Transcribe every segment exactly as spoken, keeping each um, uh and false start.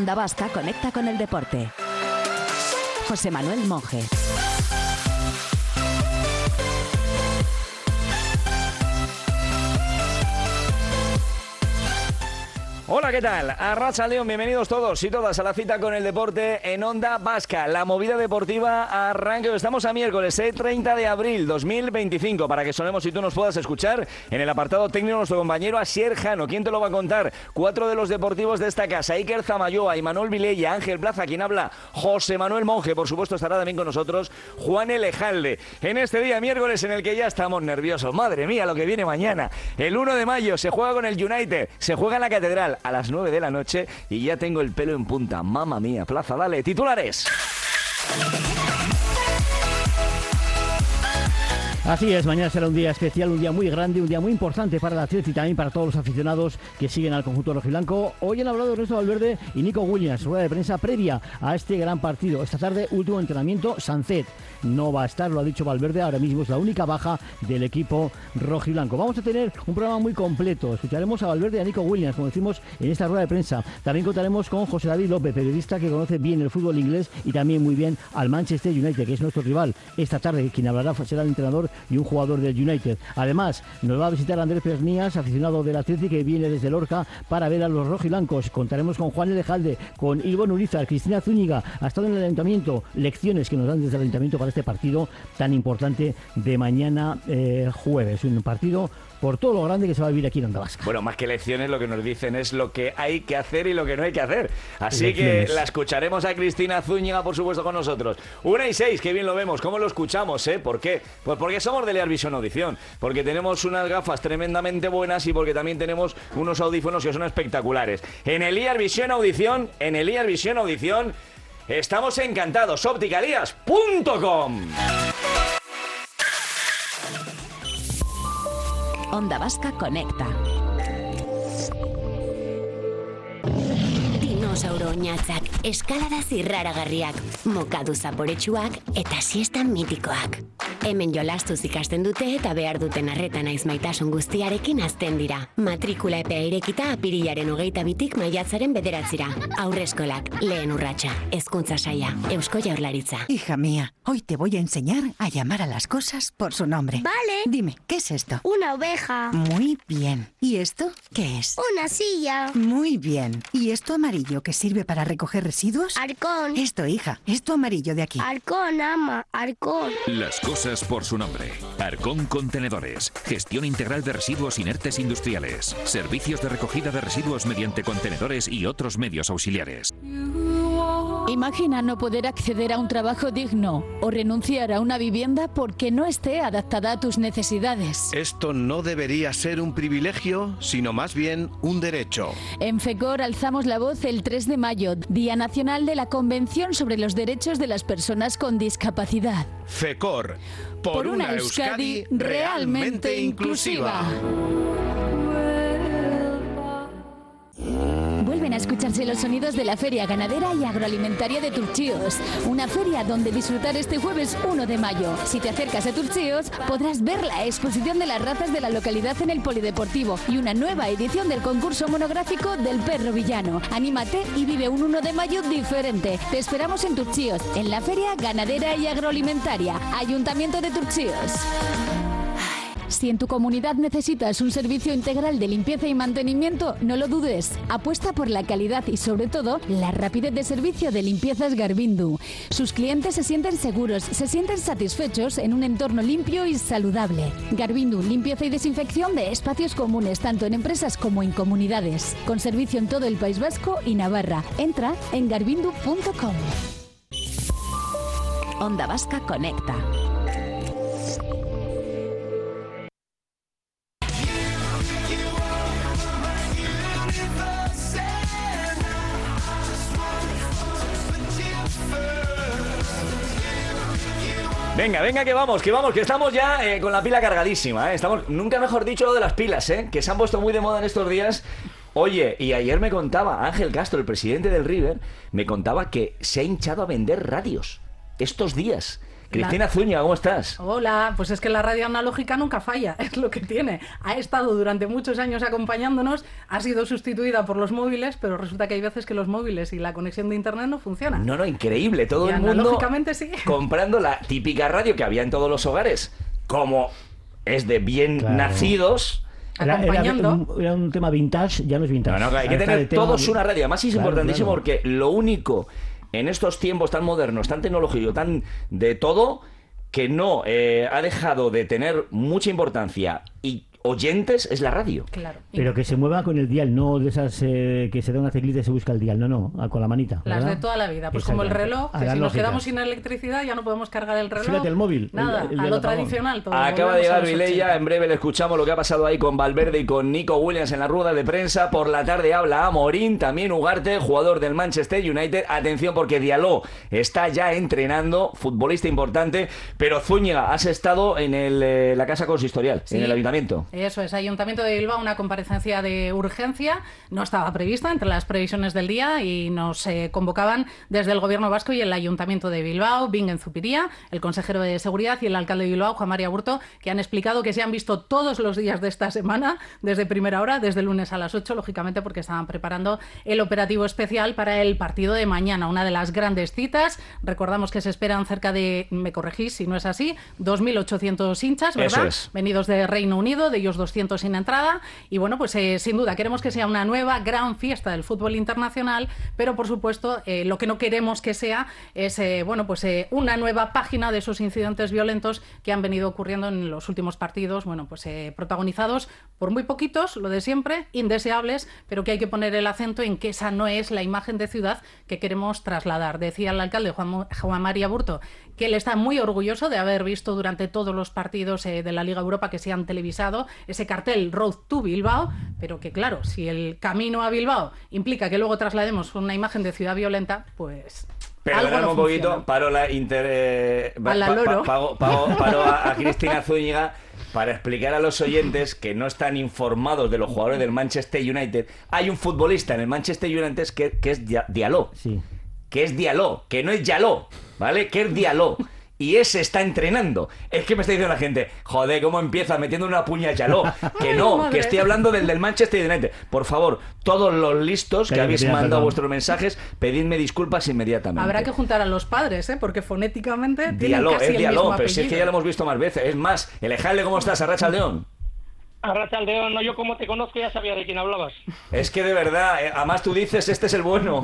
Onda Vasca conecta con el deporte. José Manuel Monge. Hola, ¿qué tal? Arratsaldeon, bienvenidos todos y todas a la cita con el deporte en Onda Vasca. La movida deportiva arranca. Estamos a miércoles, eh, treinta de abril dos mil veinticinco, para que sonemos y tú nos puedas escuchar. En el apartado técnico, nuestro compañero Asier Jano. ¿Quién te lo va a contar? Cuatro de los deportivos de esta casa: Iker Zamayoa, Imanol Vilella, Ángel Plaza, quien habla, José Manuel Monge. Por supuesto, estará también con nosotros Juan Elejalde. En este día miércoles en el que ya estamos nerviosos. Madre mía, lo que viene mañana. El uno de mayo se juega con el United, se juega en la Catedral a las nueve de la noche y ya tengo el pelo en punta. Mamma mía, Plaza, dale, titulares. Así es, mañana será un día especial, un día muy grande, un día muy importante para el Atleti y también para todos los aficionados que siguen al conjunto rojiblanco. Hoy han hablado Ernesto Valverde y Nico Williams, rueda de prensa previa a este gran partido. Esta tarde, último entrenamiento, Sancet no va a estar, lo ha dicho Valverde, ahora mismo es la única baja del equipo rojiblanco. Vamos a tener un programa muy completo, escucharemos a Valverde y a Nico Williams, como decimos en esta rueda de prensa. También contaremos con José David López, periodista que conoce bien el fútbol inglés y también muy bien al Manchester United, que es nuestro rival. Esta tarde quien hablará será el entrenador y un jugador del United. Además, nos va a visitar Andrés Persnías, aficionado del Atlético, que viene desde Lorca para ver a los rojiblancos. Contaremos con Juan Elejalde, con Ivonne Urizar, Cristina Zúñiga. Ha estado en el ayuntamiento, lecciones que nos dan desde el ayuntamiento para este partido tan importante de mañana eh, jueves. Un partido por todo lo grande que se va a vivir aquí en Onda Vasca. Bueno, más que lecciones, lo que nos dicen es lo que hay que hacer y lo que no hay que hacer. Así Lecciones. que la escucharemos a Cristina Zúñiga, por supuesto, con nosotros. Una y seis, qué bien lo vemos. ¿Cómo lo escuchamos, eh? ¿Por qué? Pues porque somos de Lear Vision Audición, porque tenemos unas gafas tremendamente buenas y porque también tenemos unos audífonos que son espectaculares. En el Lear Vision Audición, en el Lear Vision Audición, estamos encantados. Opticalías punto com. Onda Vasca conecta. Dinosauro oinatzak, eskalada zirraragarriak, mokadu zaporetsuak eta siesta mitikoak. Hemen jolastuz ikasten dute eta behar duten arreta naiz maitasun guztiarekin hazten dira. Matrikula epea irekita apirilaren hogeita bitik maiatzaren bederatzira. Aurreskolak, lehen urratsa, hezkuntza saila, Eusko Jaurlaritza. Hija mía, hoy te voy a enseñar a llamar a las cosas por su nombre. Vale. Dime, ¿qué es esto? Una oveja. Muy bien. ¿Y esto qué es? Una silla. Muy bien. ¿Y esto amarillo que sirve para recoger residuos? Halcón. Esto, hija, esto amarillo de aquí. Halcón, ama. Halcón. Las cosas por su nombre. Arcón Contenedores. Gestión integral de residuos inertes industriales. Servicios de recogida de residuos mediante contenedores y otros medios auxiliares. Imagina no poder acceder a un trabajo digno o renunciar a una vivienda porque no esté adaptada a tus necesidades. Esto no debería ser un privilegio, sino más bien un derecho. En FECOR alzamos la voz el tres de mayo, Día Nacional de la Convención sobre los Derechos de las Personas con Discapacidad. FECOR, por, Por una Euskadi realmente inclusiva. Vuelven a escucharse los sonidos de la Feria Ganadera y Agroalimentaria de Turchíos, una feria donde disfrutar este jueves uno de mayo. Si te acercas a Turchíos, podrás ver la exposición de las razas de la localidad en el Polideportivo y una nueva edición del concurso monográfico del perro villano. Anímate y vive un uno de mayo diferente. Te esperamos en Turchíos, en la Feria Ganadera y Agroalimentaria, Ayuntamiento de Turchíos. Si en tu comunidad necesitas un servicio integral de limpieza y mantenimiento, no lo dudes. Apuesta por la calidad y, sobre todo, la rapidez de servicio de Limpiezas Garbindu. Sus clientes se sienten seguros, se sienten satisfechos en un entorno limpio y saludable. Garbindu, limpieza y desinfección de espacios comunes, tanto en empresas como en comunidades. Con servicio en todo el País Vasco y Navarra. Entra en garbindu punto com. Onda Vasca conecta. Venga, venga, que vamos, que vamos, que estamos ya eh, con la pila cargadísima, ¿eh? Estamos, nunca mejor dicho lo de las pilas, ¿eh? Que se han puesto muy de moda en estos días. Oye, y ayer me contaba Ángel Castro, el presidente del River, me contaba que se ha hinchado a vender radios estos días. Cristina La... Zúñiga, ¿cómo estás? Hola, pues es que la radio analógica nunca falla, es lo que tiene. Ha estado durante muchos años acompañándonos, ha sido sustituida por los móviles, pero resulta que hay veces que los móviles y la conexión de internet no funcionan. No, no, increíble, todo y el mundo analógicamente sí. comprando la típica radio que había en todos los hogares, como es de bien Claro. nacidos. Era, era, un, era un tema vintage, ya no es vintage. No, no, hay que Ahora tener está de todos tema... una radio. Además es Claro, importantísimo claro. porque lo único en estos tiempos tan modernos, tan tecnológicos, tan de todo, que no eh, ha dejado de tener mucha importancia y oyentes es la radio. Claro. Pero que se mueva con el dial, no de esas eh, que se da una teclita y se busca el dial, no, no, ah, con la manita. Las ¿verdad? de toda la vida, pues como el reloj, que si nos Analógicas. quedamos sin electricidad ya no podemos cargar el reloj. Fíjate el móvil. Nada, el- el a del lo apagón. tradicional todo. Acaba de volvemos a llegar los Vilella, ochenta. en breve le escuchamos lo que ha pasado ahí con Valverde y con Nico Williams en la rueda de prensa. Por la tarde habla Amorín, también Ugarte, jugador del Manchester United. Atención porque Diallo está ya entrenando, futbolista importante, pero Zúñiga, has estado en el, eh, la casa consistorial, Sí. en el ayuntamiento. Eso es, Ayuntamiento de Bilbao, una comparecencia de urgencia, no estaba prevista entre las previsiones del día y nos eh, convocaban desde el Gobierno vasco y el Ayuntamiento de Bilbao, Bingen Zupiría, el consejero de Seguridad y el alcalde de Bilbao, Juan María Burto, que han explicado que se han visto todos los días de esta semana, desde primera hora, desde el lunes a las ocho, lógicamente porque estaban preparando el operativo especial para el partido de mañana, una de las grandes citas. Recordamos que se esperan cerca de, me corregís si no es así, dos mil ochocientos hinchas, ¿verdad? Eso es. Venidos de Reino Unido, de ellos doscientos sin entrada. Y bueno, pues eh, sin duda queremos que sea una nueva gran fiesta del fútbol internacional, pero por supuesto eh, lo que no queremos que sea es eh, bueno, pues eh, una nueva página de esos incidentes violentos que han venido ocurriendo en los últimos partidos, bueno, pues eh, protagonizados por muy poquitos, lo de siempre, indeseables, pero que hay que poner el acento en que esa no es la imagen de ciudad que queremos trasladar. Decía el alcalde Juan, Juan María Burto que él está muy orgulloso de haber visto durante todos los partidos eh, de la Liga Europa que se han televisado ese cartel Road to Bilbao, pero que claro, si el camino a Bilbao implica que luego traslademos una imagen de ciudad violenta, pues... Perdóname no un poquito, funciona. paro la inter... eh, A la loro. pago- pago- paro a, a Cristina Zúñiga para explicar a los oyentes que no están informados de los jugadores del Manchester United. Hay un futbolista en el Manchester United que, que es Dia- Diallo. Sí. Que es Diallo, que no es Yaló, ¿vale? Que es Diallo. Y ese está entrenando. Es que me está diciendo la gente, joder, ¿cómo empieza metiendo una puña a Yaló? Que no, madre. que estoy hablando del del Manchester United. Por favor, todos los listos que Calla, habéis pida mandado perdón. vuestros mensajes, pedidme disculpas inmediatamente. Habrá que juntar a los padres, ¿eh? Porque fonéticamente tienen Diallo, casi es el Diallo, mismo pero si es que apellido. ya lo hemos visto más veces. Es más, el Ejale, ¿cómo estás? Arracha León. Arrachaldeón, no, yo como te conozco ya sabía de quién hablabas. Es que de verdad, eh, además tú dices, este es el bueno.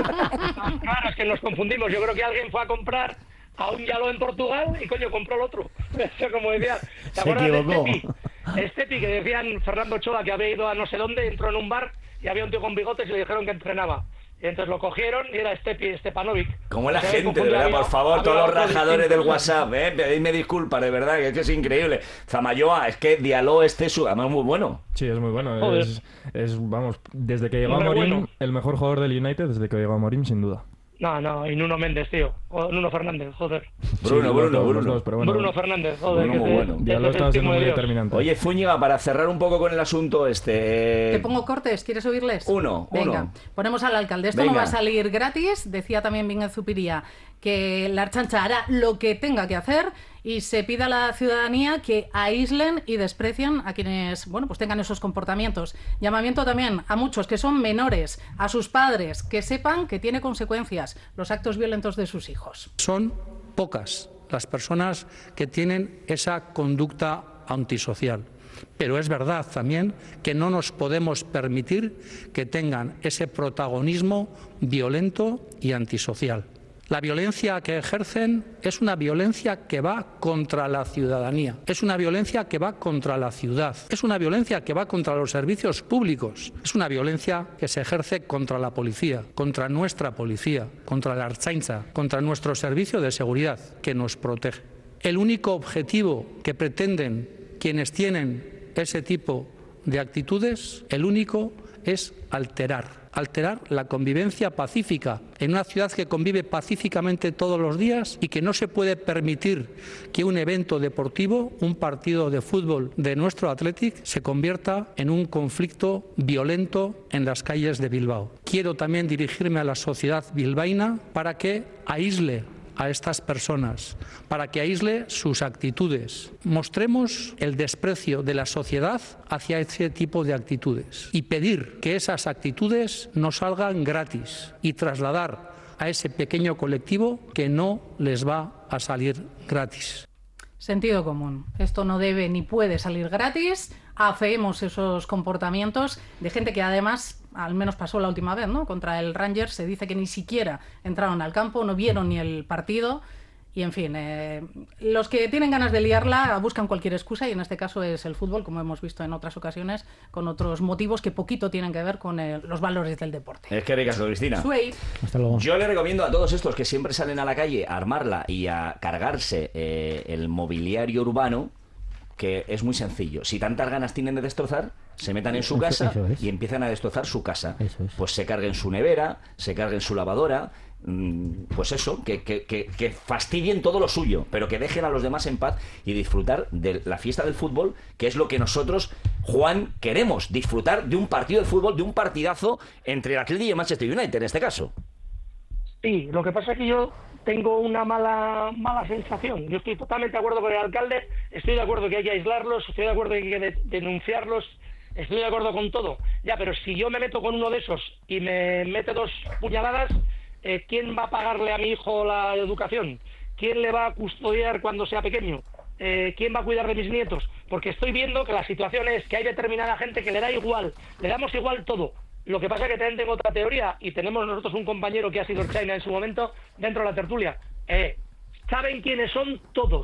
Claro, es que nos confundimos. Yo creo que alguien fue a comprar a un Yaló en Portugal y coño compró el otro. Eso como decía. ¿Te Se acuerdas equivocó. de Estepi? Estepi, que decían Fernando Ochoa que había ido a no sé dónde, entró en un bar y había un tío con bigotes y le dijeron que entrenaba. Y entonces lo cogieron y era Estepi, Stepanovic. Como la Se había gente, de confundido, verdad, había- por favor, había todos los otro rajadores del distinto. WhatsApp, eh, pedidme disculpas, de verdad, que es que es increíble. Zamayoa, es que Diallo este es su- además muy bueno. Sí, es muy bueno. Joder. Es, es, vamos, desde que llegó a Hombre, Morín, bueno. el mejor jugador del United desde que llegó a Morín, sin duda. No, no, y Nuno Méndez, tío. O Nuno Fernández, joder. Bruno, Sí, los Bruno, dos, los Bruno. dos, pero bueno, Bruno Fernández, joder. Bruno que muy ese- bueno. ese Diallo es el está siendo timo de muy Dios. determinante. Oye, Zúñiga, para cerrar un poco con el asunto este... ¿Te pongo cortes? ¿Quieres oírles? Uno, Venga, uno. ponemos al alcalde. Esto Venga. no va a salir gratis. Decía también Bingen Zupiría que la Ertzaintza hará lo que tenga que hacer y se pide a la ciudadanía que aíslen y desprecien a quienes, bueno, pues tengan esos comportamientos. Llamamiento también a muchos que son menores, a sus padres, que sepan que tiene consecuencias los actos violentos de sus hijos. Son pocas las personas que tienen esa conducta antisocial. Pero es verdad también que no nos podemos permitir que tengan ese protagonismo violento y antisocial. La violencia que ejercen es una violencia que va contra la ciudadanía, es una violencia que va contra la ciudad, es una violencia que va contra los servicios públicos, es una violencia que se ejerce contra la policía, contra nuestra policía, contra la Ertzaintza, contra nuestro servicio de seguridad que nos protege. El único objetivo que pretenden quienes tienen ese tipo de actitudes, el único es alterar. Alterar la convivencia pacífica en una ciudad que convive pacíficamente todos los días y que no se puede permitir que un evento deportivo, un partido de fútbol de nuestro Athletic, se convierta en un conflicto violento en las calles de Bilbao. Quiero también dirigirme a la sociedad bilbaína para que aísle a estas personas, para que aísle sus actitudes. Mostremos el desprecio de la sociedad hacia ese tipo de actitudes y pedir que esas actitudes no salgan gratis y trasladar a ese pequeño colectivo que no les va a salir gratis. Sentido común. Esto no debe ni puede salir gratis. Afeemos esos comportamientos de gente que además, al menos pasó la última vez, ¿no? Contra el Rangers se dice que ni siquiera entraron al campo, no vieron ni el partido. Y en fin, eh, los que tienen ganas de liarla buscan cualquier excusa y en este caso es el fútbol, como hemos visto en otras ocasiones, con otros motivos que poquito tienen que ver con el, los valores del deporte. Es que ricasco, Cristina. Suey. Hasta luego. Yo le recomiendo a todos estos que siempre salen a la calle a armarla y a cargarse eh, el mobiliario urbano, que es muy sencillo. Si tantas ganas tienen de destrozar, se metan en su casa eso, eso es. y empiezan a destrozar su casa. Eso es. Pues se carguen su nevera, se carguen su lavadora, pues eso, que, que, que, que fastidien todo lo suyo, pero que dejen a los demás en paz y disfrutar de la fiesta del fútbol, que es lo que nosotros, Juan, queremos, disfrutar de un partido de fútbol, de un partidazo entre el Athletic y el Manchester United en este caso. Sí, lo que pasa es que yo tengo una mala mala sensación. Yo estoy totalmente de acuerdo con el alcalde, estoy de acuerdo que hay que aislarlos, estoy de acuerdo que hay que de- denunciarlos, estoy de acuerdo con todo. Ya, pero si yo me meto con uno de esos y me mete dos puñaladas, eh, ¿quién va a pagarle a mi hijo la educación? ¿Quién le va a custodiar cuando sea pequeño? Eh, ¿Quién va a cuidar de mis nietos? Porque estoy viendo que la situación es que hay determinada gente que le da igual, le damos igual todo. Lo que pasa es que también tengo otra teoría y tenemos nosotros un compañero que ha sido China en su momento dentro de la tertulia. Eh, ¿Saben quiénes son todos?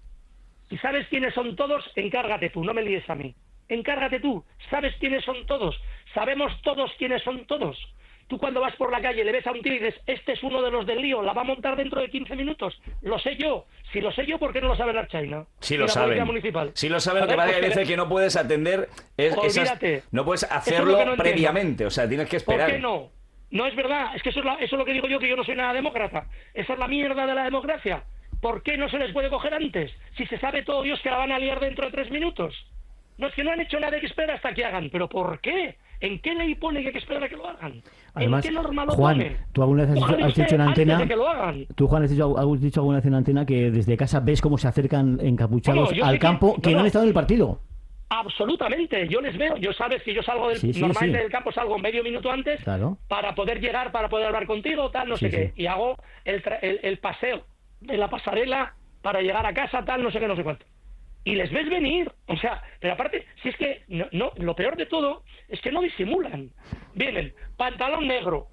Si sabes quiénes son todos, encárgate tú, no me líes a mí. Encárgate tú, ¿sabes quiénes son todos? Sabemos todos quiénes son todos. Tú cuando vas por la calle le ves a un tío y dices, este es uno de los del lío, la va a montar dentro de quince minutos. Lo sé yo. Si lo sé yo, ¿por qué no lo sabe la China? Sí lo Y la saben. Policía Municipal. Sí lo saben, lo que Joder, pasa es que hay pues veces que no puedes atender es, esas, Olvídate. no puedes Eso es hacerlo lo que no entiendo. previamente, o sea, tienes que esperar. ¿Por qué no? No es verdad, es que eso es, la- eso es lo que digo yo, que yo no soy nada demócrata. Esa es la mierda de la democracia. ¿Por qué no se les puede coger antes? Si se sabe todo Dios que la van a liar dentro de tres minutos. No, es que no han hecho nada, hay que esperar hasta que hagan. ¿Pero por qué? ¿En qué ley pone que hay que esperar a que lo hagan? Además, ¿En qué norma lo Juan, pone? tú alguna vez has Cojan dicho, has usted dicho en antes antena, de que lo hagan. tú Juan has dicho, has dicho alguna vez en antena que desde casa ves cómo se acercan encapuchados No, yo al sé que- campo que, no, no han no. estado en el partido. Absolutamente, yo les veo. Yo sabes que yo salgo del, Sí, sí, normalmente sí. del campo salgo medio minuto antes Claro. para poder llegar, para poder hablar contigo, tal, no Sí, sé qué. sí. Y hago el, tra- el, el paseo de la pasarela para llegar a casa, tal, no sé qué, no sé cuánto. Y les ves venir, o sea, pero aparte, si es que no, no, lo peor de todo es que no disimulan. Vienen, pantalón negro,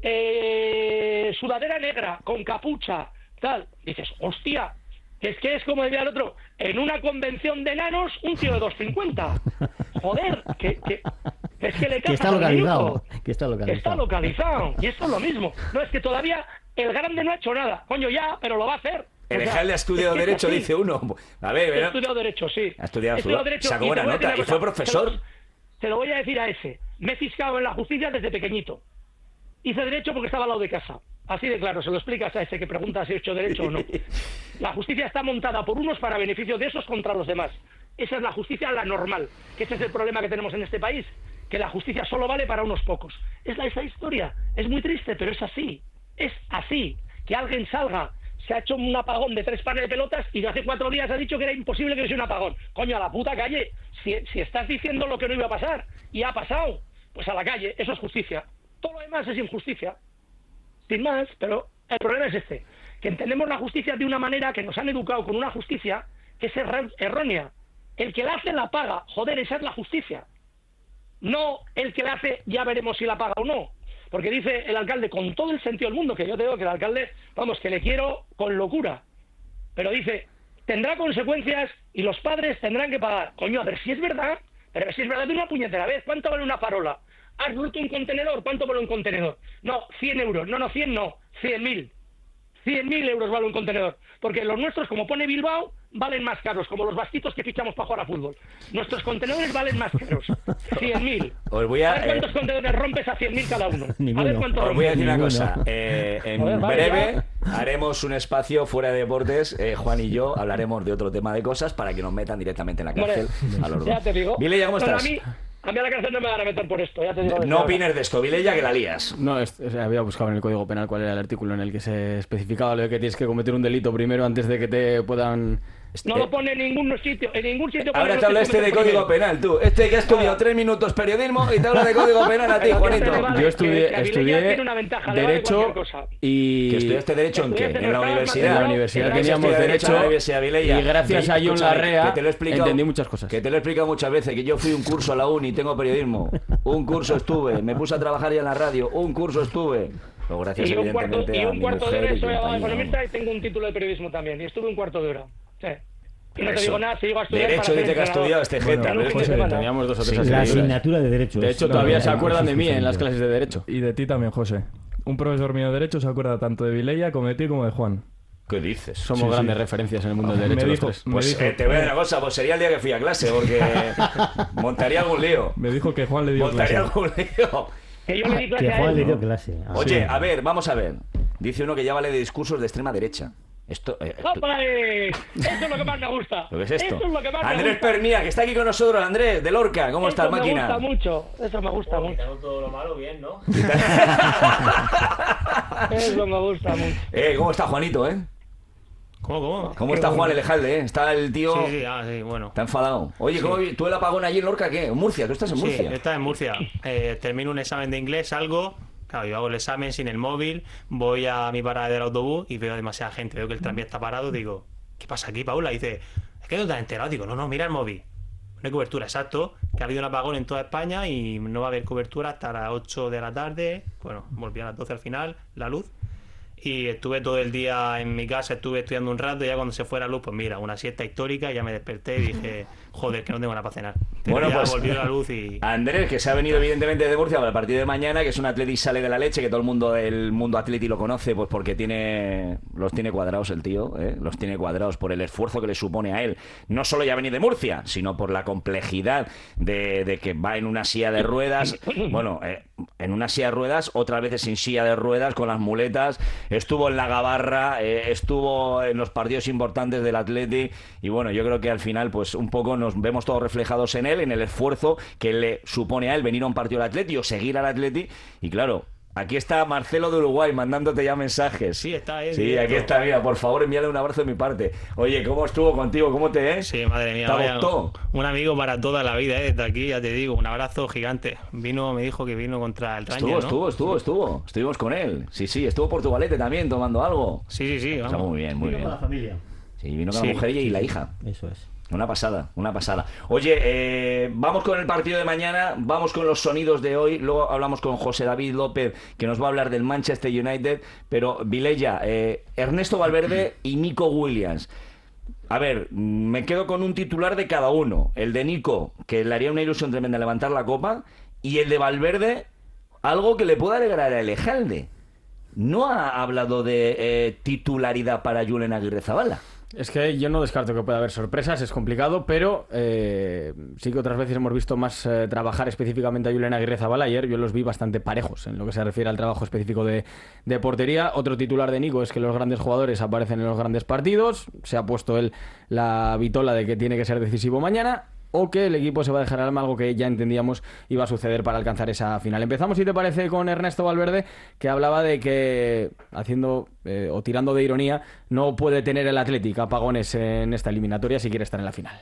eh, sudadera negra, con capucha, tal. Dices, hostia, que es que es como decía el otro, en una convención de enanos, un tío de dos cincuenta. Joder, que, que, es que le Que está cagas al localizado. minuto. Que está Que localizado. está localizado. Y esto es lo mismo. No, es que todavía el grande no ha hecho nada. Coño, ya, pero lo va a hacer. El O sea, Ejal ha estudiado es que es Derecho, así. dice uno. A ver, He ¿verdad? estudiado Derecho, sí. Ha estudiado, He estudiado Derecho sacó y te buena voy a decir nota una y fue cosa, profesor. Te lo, te lo voy a decir a ese. Me he fiscado en la justicia desde pequeñito. Hice Derecho porque estaba al lado de casa. Así de claro, se lo explicas a ese que pregunta si he hecho Derecho o no. La justicia está montada por unos para beneficio de esos contra los demás. Esa es la justicia, la normal. Que ese es el problema que tenemos en este país. Que la justicia solo vale para unos pocos. Es la, esa historia. Es muy triste, pero es así. Es así. Que alguien salga, se ha hecho un apagón de tres pares de pelotas y de hace cuatro días ha dicho que era imposible que hubiese un apagón. Coño, a la puta calle. Si, si estás diciendo lo que no iba a pasar y ha pasado, pues a la calle. Eso es justicia. Todo lo demás es injusticia. Sin más, pero el problema es este. Que entendemos la justicia de una manera que nos han educado con una justicia que es err- errónea. El que la hace la paga. Joder, esa es la justicia. No el que la hace ya veremos si la paga o no. Porque dice el alcalde con todo el sentido del mundo, que yo te digo que el alcalde, vamos, que le quiero con locura. Pero dice, tendrá consecuencias y los padres tendrán que pagar. Coño, a ver si es verdad. Pero a ver si es verdad de una puñetera vez. ¿Cuánto vale una farola? ¿Has roto un contenedor? ¿Cuánto vale un contenedor? No, cien euros. No, no, cien no. cien mil. cien mil euros vale un contenedor. Porque los nuestros, como pone Bilbao, valen más caros. Como los vasquitos que fichamos para jugar a fútbol. Nuestros contenedores valen más caros. cien mil. Os voy a, A ver cuántos eh, contenedores rompes a cien mil cada uno. A Ninguno. ver cuánto Os voy a decir una Ninguno. cosa. eh, en Joder, vale, breve haremos un espacio fuera de deportes. eh, Juan y yo hablaremos de otro tema de cosas para que nos metan directamente en la cárcel Vale. a los Ya dos. te digo. Vilella, ¿cómo Bueno, estás? a mí, A mí a la cárcel no me van a meter por esto, ya te digo. No opines de esto, Vilella, que la lías. No, es, o sea, había buscado en el Código Penal cuál era el artículo en el que se especificaba lo de que tienes que cometer un delito primero antes de que te puedan... No lo pone en ningún sitio, en ningún sitio. Ahora te habla este de Código Penal, tú. Este que ha estudiado tres minutos periodismo y te habla de Código Penal a ti, Juanito. Yo estudié, estudié Derecho y... ¿Que estudiaste Derecho en qué? En la universidad. En la universidad teníamos Derecho y gracias a John Larrea entendí muchas cosas. Que te lo he explicado muchas veces, que yo fui un curso a la uni, tengo periodismo. Un curso estuve, me puse a trabajar ya en la radio, un curso estuve. Pero gracias, y un cuarto, evidentemente, y un a cuarto mi de hora mujer soy y abogado compañía. economista y tengo un título de periodismo también. Y estuve un cuarto de hora. Sí. Y no te Eso. digo nada, si llego a estudiar. Derecho para dice ser que ha estudiado este entrenador. jeta. Bueno, José, José, teníamos dos o tres Sí, la asignaturas. asignatura de Derecho. De hecho, es- todavía no, se no, acuerdan no, de mí no, en las no. clases de Derecho. Y de ti también, José. Un profesor mío de Derecho se acuerda tanto de Vilella como de ti como de Juan. ¿Qué dices? Somos Sí, grandes sí. referencias en el mundo del Me derecho los dijo- tres. me Pues dijo- eh, te voy a decir una cosa, pues sería el día que fui a clase, porque montaría algún lío. Me dijo que Juan le dio Montaría clase. algún lío. Que yo le di clase Que a Juan él. le dio clase. Ah, Oye, sí. a ver, vamos a ver. Dice uno que ya vale de discursos de extrema derecha. Esto, eh, esto- ¡Hombre! Eso es lo que más me gusta. ¿Lo que es esto? Eso es lo que más me Andrés gusta. Permía, que está aquí con nosotros. Andrés, de Lorca, ¿cómo Eso estás, me máquina? gusta mucho. Eso me gusta mucho. todo lo malo bien, ¿no? Eso me gusta mucho. Eh, ¿cómo está Juanito, eh? ¿Cómo, cómo? ¿Cómo está Juan Elejalde, eh? Está el tío... Sí, sí, ah, sí, bueno. Está enfadado. Oye, Sí. ¿cómo, ¿tú el apagón allí en Lorca qué? ¿En Murcia? ¿Tú estás en Murcia? Sí, yo estaba en Murcia. Eh, termino un examen de inglés, salgo. Claro, yo hago el examen sin el móvil, voy a mi parada del autobús y veo demasiada gente. Veo que el tranvía está parado, digo, ¿qué pasa aquí, Paula? Y dice, es que no te has enterado. Digo, no, no, mira el móvil. No hay cobertura, exacto. Que ha habido un apagón en toda España y no va a haber cobertura hasta las ocho de la tarde. Bueno, volví a las doce al final, la luz. Y estuve todo el día en mi casa, estuve estudiando un rato y ya cuando se fue la luz, pues mira, una siesta histórica, ya me desperté y dije, joder, que no tengo nada para cenar. Pero Bueno, ya pues volvió la luz y... Andrés, que se ha venido evidentemente de Murcia para el partido de mañana, que es un atleti sale de la leche, que todo el mundo del mundo atleti lo conoce, pues porque tiene los tiene cuadrados el tío, ¿eh? Los tiene cuadrados por el esfuerzo que le supone a él, no solo ya venir de Murcia, sino por la complejidad de, de que va en una silla de ruedas, bueno, eh, en una silla de ruedas, otras veces sin silla de ruedas, con las muletas, estuvo en la Gabarra, eh, estuvo en los partidos importantes del Atleti, y bueno, yo creo que al final pues un poco nos vemos todos reflejados en él, en el esfuerzo que le supone a él venir a un partido del Atleti o seguir al Atleti, y claro, aquí está Marcelo de Uruguay mandándote ya mensajes. Sí, está ahí. Sí, aquí está, mira, por favor envíale un abrazo de mi parte. Oye, ¿cómo estuvo contigo? ¿Cómo te es? Sí, madre mía, ¿Te vaya, adoptó? un amigo para toda la vida, ¿eh? Desde aquí, ya te digo, un abrazo gigante. Vino, me dijo que vino contra el Rangers, Estuvo, ¿no? estuvo, estuvo, estuvo. Estuvimos con él. Sí, sí, estuvo Portugalete también tomando algo. Sí, sí, sí. O sea, muy bien, muy Vino bien. con la familia. Sí, vino con Sí. la mujer y la hija. Eso es. Una pasada, una pasada. Oye, eh, vamos con el partido de mañana, vamos con los sonidos de hoy, luego hablamos con José David López, que nos va a hablar del Manchester United, pero Vilella, eh, Ernesto Valverde y Nico Williams. A ver, me quedo con un titular de cada uno. El de Nico, que le haría una ilusión tremenda levantar la copa, y el de Valverde, algo que le pueda alegrar a Elejalde. No ha hablado de eh, titularidad para Julen Aguirrezabala. Es que yo no descarto que pueda haber sorpresas, es complicado, pero eh, sí que otras veces hemos visto más eh, trabajar específicamente a Julen Aguirrezabala. Ayer yo los vi bastante parejos en lo que se refiere al trabajo específico de, de portería. Otro titular de Nico es que los grandes jugadores aparecen en los grandes partidos. Se ha puesto él la vitola de que tiene que ser decisivo mañana, o que el equipo se va a dejar alma, algo que ya entendíamos iba a suceder para alcanzar esa final. Empezamos, si te parece, con Ernesto Valverde, que hablaba de que, haciendo eh, o tirando de ironía, no puede tener el Athletic apagones en esta eliminatoria si quiere estar en la final.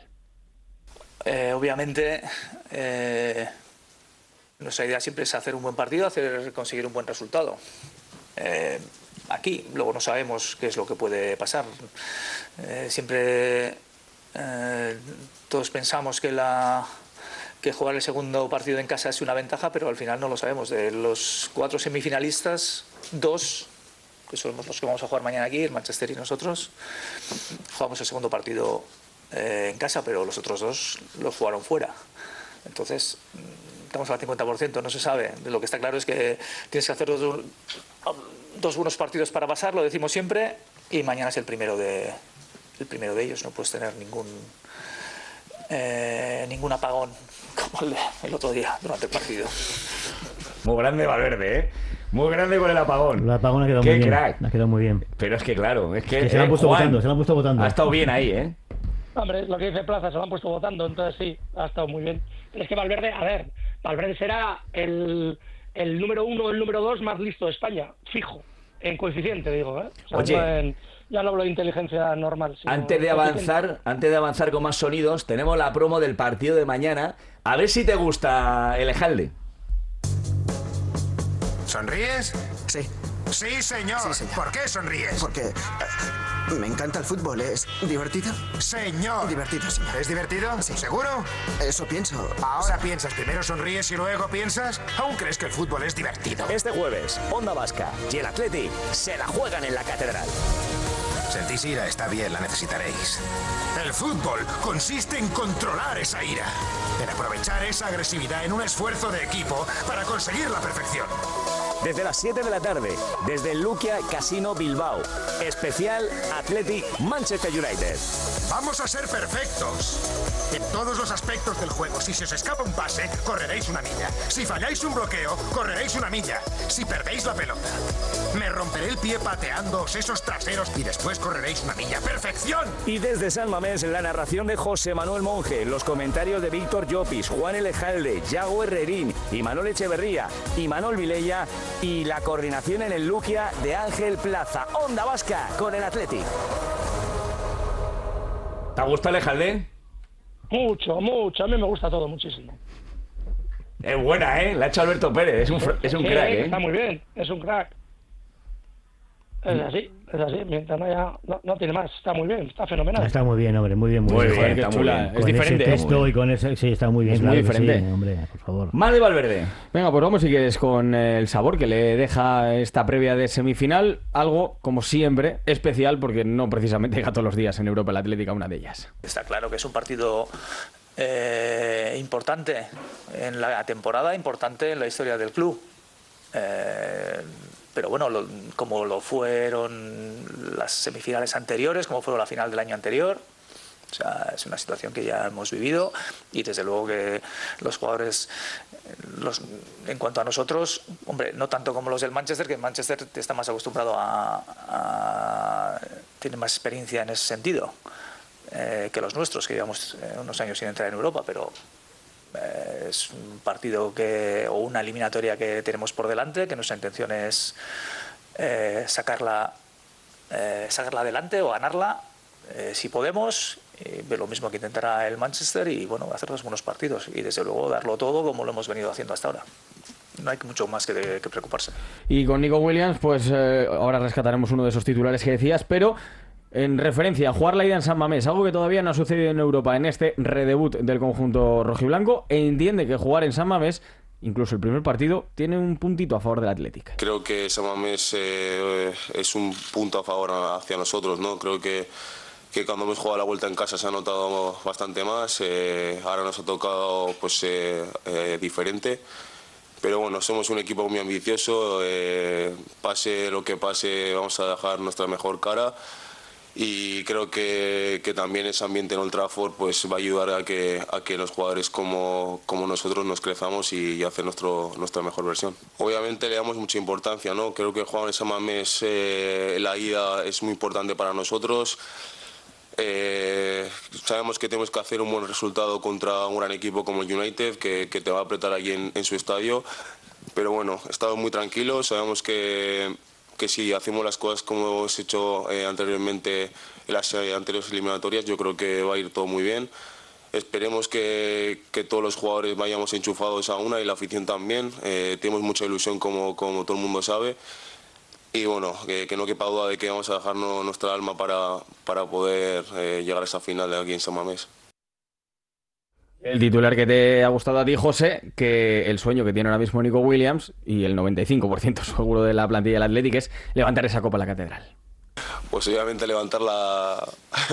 Eh, obviamente, eh, nuestra idea siempre es hacer un buen partido, hacer conseguir un buen resultado. Eh, aquí, luego no sabemos qué es lo que puede pasar. Eh, siempre... Eh, todos pensamos que la que jugar el segundo partido en casa es una ventaja, pero al final no lo sabemos. De los cuatro semifinalistas, dos, que somos los que vamos a jugar mañana aquí, el Manchester y nosotros, jugamos el segundo partido eh, en casa, pero los otros dos lo jugaron fuera. Entonces, estamos al cincuenta por ciento, no se sabe. Lo que está claro es que tienes que hacer dos, dos buenos partidos para pasar, lo decimos siempre, y mañana es el primero de... el primero de ellos, no puedes tener ningún eh, ningún apagón como el, de, el otro día durante el partido. Muy grande Valverde, ¿eh? Muy grande con el apagón. El apagón ha quedado Qué muy bien. crack. Ha quedado muy bien. Pero es que claro, es que, Que se lo han eh, puesto Juan votando, se lo han puesto votando. ha estado bien ahí, ¿eh? Hombre, lo que dice Plaza, se lo han puesto votando, entonces sí, ha estado muy bien. Pero es que Valverde, a ver, Valverde será el, el número uno o el número dos más listo de España, fijo, en coeficiente, digo, ¿eh? O sea, Oye, no en, ya no hablo de inteligencia normal. Sino antes de avanzar, antes de avanzar con más sonidos, tenemos la promo del partido de mañana. A ver si te gusta el Ejalde. ¿Sonríes? Sí. Sí, señor. Sí, señor. ¿Por qué sonríes? Porque eh, me encanta el fútbol. ¿Es divertido? Señor. Divertido, señor. ¿Es divertido? Sí. ¿Seguro? Eso pienso. Ahora piensas, primero sonríes y luego piensas. ¿Aún crees que el fútbol es divertido? Este jueves, Onda Vasca y el Athletic se la juegan en la Catedral. Sentís ira, está bien, la necesitaréis. El fútbol consiste en controlar esa ira, en aprovechar esa agresividad en un esfuerzo de equipo para conseguir la perfección. Desde las siete de la tarde, desde el Luquia Casino Bilbao. Especial Athletic Manchester United. Vamos a ser perfectos en todos los aspectos del juego. Si se os escapa un pase, correréis una milla. Si falláis un bloqueo, correréis una milla. Si perdéis la pelota, me romperé el pie pateándoos esos traseros y después correréis una milla. ¡Perfección! Y desde San Mamés, la narración de José Manuel Monje, los comentarios de Víctor Llopis, Juan Elejalde, Yago Herrerín, Imanol Echeverría, Imanol Vilella y la coordinación en el Luquia de Ángel Plaza. Onda Vasca con el Athletic. ¿Te gusta el Ejalde? Mucho, mucho. A mí me gusta todo muchísimo. Es buena, ¿eh? La ha hecho Alberto Pérez. Es un, es un Sí, crack, ¿eh? Está muy bien, es un crack. Es así, es así. Mientras no haya... No, no tiene más, está muy bien, está fenomenal. Está muy bien, hombre, muy bien, muy, Muy bien. bien, Joder, está qué muy chula. bien. Con Es diferente, ese ¿eh? texto Muy y con ese... Sí, está muy bien. Es claro muy que diferente. sí, hombre, por favor. Más de Valverde. Venga, pues vamos si quieres con el sabor que le deja esta previa de semifinal. Algo, como siempre, especial porque no precisamente llega todos los días en Europa el Atlético, una de ellas. Está claro que es un partido eh, importante en la temporada, importante en la historia del club. Eh, pero bueno, lo, como lo fueron las semifinales anteriores, como fueron la final del año anterior. O sea, es una situación que ya hemos vivido y desde luego que los jugadores, los, en cuanto a nosotros, hombre, no tanto como los del Manchester, que el Manchester está más acostumbrado a, a tiene más experiencia en ese sentido eh, que los nuestros, que llevamos eh, unos años sin entrar en Europa, pero eh, es un partido que o una eliminatoria que tenemos por delante, que nuestra intención es eh, sacarla, eh, sacarla adelante o ganarla eh, si podemos. Eh, lo mismo que intentará el Manchester y bueno, hacer los buenos partidos y desde luego darlo todo como lo hemos venido haciendo hasta ahora. No hay mucho más que, de, que preocuparse. Y con Nico Williams, pues eh, ahora rescataremos uno de esos titulares que decías, pero en referencia a jugar la ida en San Mamés, algo que todavía no ha sucedido en Europa en este redebut del conjunto rojiblanco, e entiende que jugar en San Mamés, incluso el primer partido, tiene un puntito a favor del Athletic. Creo que San Mamés eh, es un punto a favor hacia nosotros, ¿no? Creo que que cuando hemos jugado la vuelta en casa se ha notado bastante más, eh, ahora nos ha tocado pues eh, eh, diferente, pero bueno, somos un equipo muy ambicioso, eh, pase lo que pase vamos a dejar nuestra mejor cara y creo que, que también ese ambiente en Old Trafford pues va a ayudar a que, a que los jugadores como, como nosotros nos crezamos y, y hacer nuestro, nuestra mejor versión. Obviamente le damos mucha importancia, ¿no? Creo que jugar en San Mamés, eh, la ida es muy importante para nosotros. Eh, sabemos que tenemos que hacer un buen resultado contra un gran equipo como el United, que, que te va a apretar allí en, en su estadio, pero bueno, estamos muy tranquilos, sabemos que, que si hacemos las cosas como hemos hecho eh, anteriormente en las eh, anteriores eliminatorias, yo creo que va a ir todo muy bien. Esperemos que, que todos los jugadores vayamos enchufados a una y la afición también, eh, tenemos mucha ilusión como, como todo el mundo sabe. Y bueno, que, que no quepa duda de que vamos a dejarnos nuestra alma para, para poder eh, llegar a esa final de aquí en San Mamés. El titular que te ha gustado a ti, José, que el sueño que tiene ahora mismo Nico Williams, y el noventa y cinco por ciento seguro de la plantilla del Athletic, es levantar esa copa en la Catedral. Pues obviamente levantar la,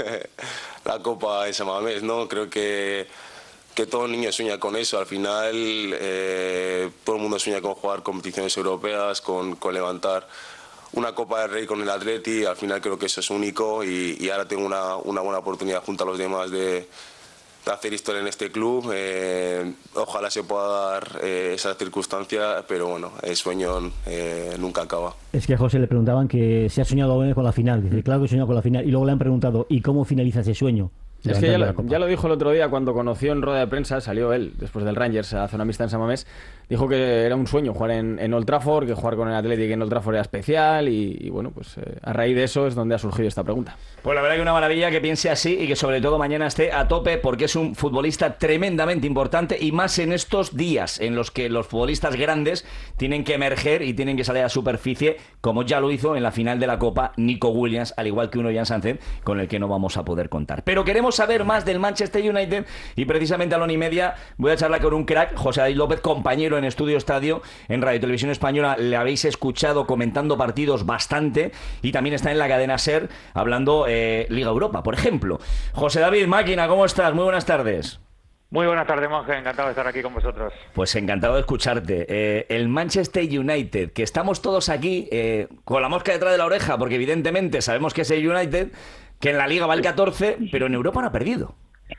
la copa en San Mamés, ¿no? Creo que, que todo niño sueña con eso. Al final eh, todo el mundo sueña con jugar competiciones europeas, con, con levantar una Copa del Rey con el Atleti. Al final creo que eso es único y, y ahora tengo una, una buena oportunidad junto a los demás de, de hacer historia en este club. Eh, ojalá se pueda dar eh, esa circunstancia, pero bueno, el sueño eh, nunca acaba. Es que a José le preguntaban que se ha soñado con la final. Dice, claro que he soñado con la final. Y luego le han preguntado, ¿y cómo finaliza ese sueño? Es que ya lo, ya lo dijo el otro día cuando conoció en rueda de prensa, salió él, después del Rangers a zona mixta en San Mamés, dijo que era un sueño jugar en, en Old Trafford, que jugar con el Athletic en Old Trafford era especial y, y bueno, pues eh, a raíz de eso es donde ha surgido esta pregunta. Pues la verdad que una maravilla que piense así y que sobre todo mañana esté a tope porque es un futbolista tremendamente importante y más en estos días en los que los futbolistas grandes tienen que emerger y tienen que salir a la superficie, como ya lo hizo en la final de la Copa Nico Williams, al igual que uno Jan Sánchez, con el que no vamos a poder contar. Pero queremos saber más del Manchester United y precisamente a la una y media voy a charlar con un crack, José David López, compañero en Estudio Estadio en Radio Televisión Española. Le habéis escuchado comentando partidos bastante y también está en la cadena SER hablando eh, Liga Europa, por ejemplo. José David, máquina, ¿cómo estás? Muy buenas tardes. Muy buenas tardes, Monje. Encantado de estar aquí con vosotros. Pues encantado de escucharte. Eh, el Manchester United, que estamos todos aquí eh, con la mosca detrás de la oreja, porque evidentemente sabemos que es el United, que en la Liga va el catorce, pero en Europa no ha perdido.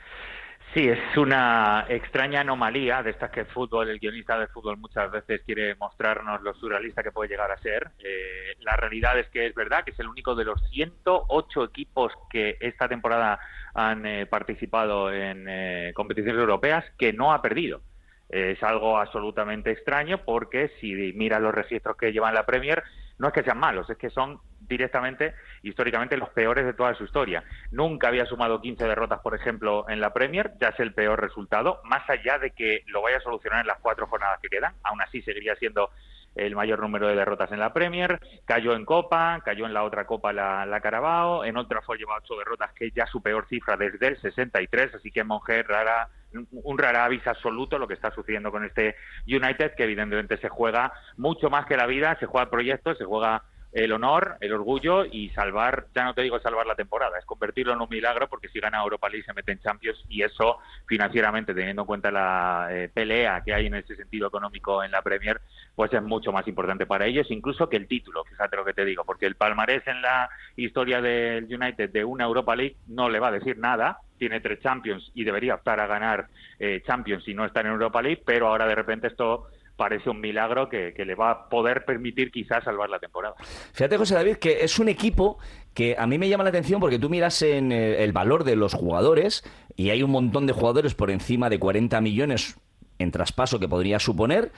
Sí, es una extraña anomalía de estas que el fútbol, el guionista del fútbol muchas veces quiere mostrarnos lo surrealista que puede llegar a ser. Eh, la realidad es que es verdad que es el único de los ciento ocho equipos que esta temporada han eh, participado en eh, competiciones europeas que no ha perdido. Eh, es algo absolutamente extraño porque si miras los registros que llevan la Premier, no es que sean malos, es que son directamente, históricamente, los peores de toda su historia. Nunca había sumado quince derrotas, por ejemplo, en la Premier, ya es el peor resultado, más allá de que lo vaya a solucionar en las cuatro jornadas que quedan, aún así seguiría siendo el mayor número de derrotas en la Premier, cayó en Copa, cayó en la otra Copa la, la Carabao, en otra fue lleva ocho derrotas, que es ya su peor cifra desde el sesenta y tres, así que Monje, rara, un rara avis absoluto lo que está sucediendo con este United, que evidentemente se juega mucho más que la vida, se juega el proyecto, se juega el honor, el orgullo y salvar, ya no te digo salvar la temporada, es convertirlo en un milagro porque si gana Europa League se mete en Champions y eso financieramente, teniendo en cuenta la eh, pelea que hay en ese sentido económico en la Premier, pues es mucho más importante para ellos incluso que el título, fíjate lo que te digo, porque el palmarés en la historia del United de una Europa League no le va a decir nada, tiene tres Champions y debería optar a ganar eh, Champions y no estar en Europa League, pero ahora de repente esto parece un milagro que, que le va a poder permitir quizás salvar la temporada. Fíjate, José David, que es un equipo que a mí me llama la atención porque tú miras en el valor de los jugadores y hay un montón de jugadores por encima de cuarenta millones en traspaso que podría suponer.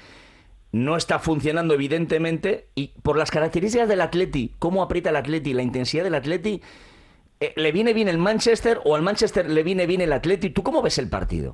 No está funcionando evidentemente y por las características del Atleti, cómo aprieta el Atleti, la intensidad del Atleti, eh, ¿le viene bien el Manchester o al Manchester le viene bien el Atleti? ¿Tú cómo ves el partido?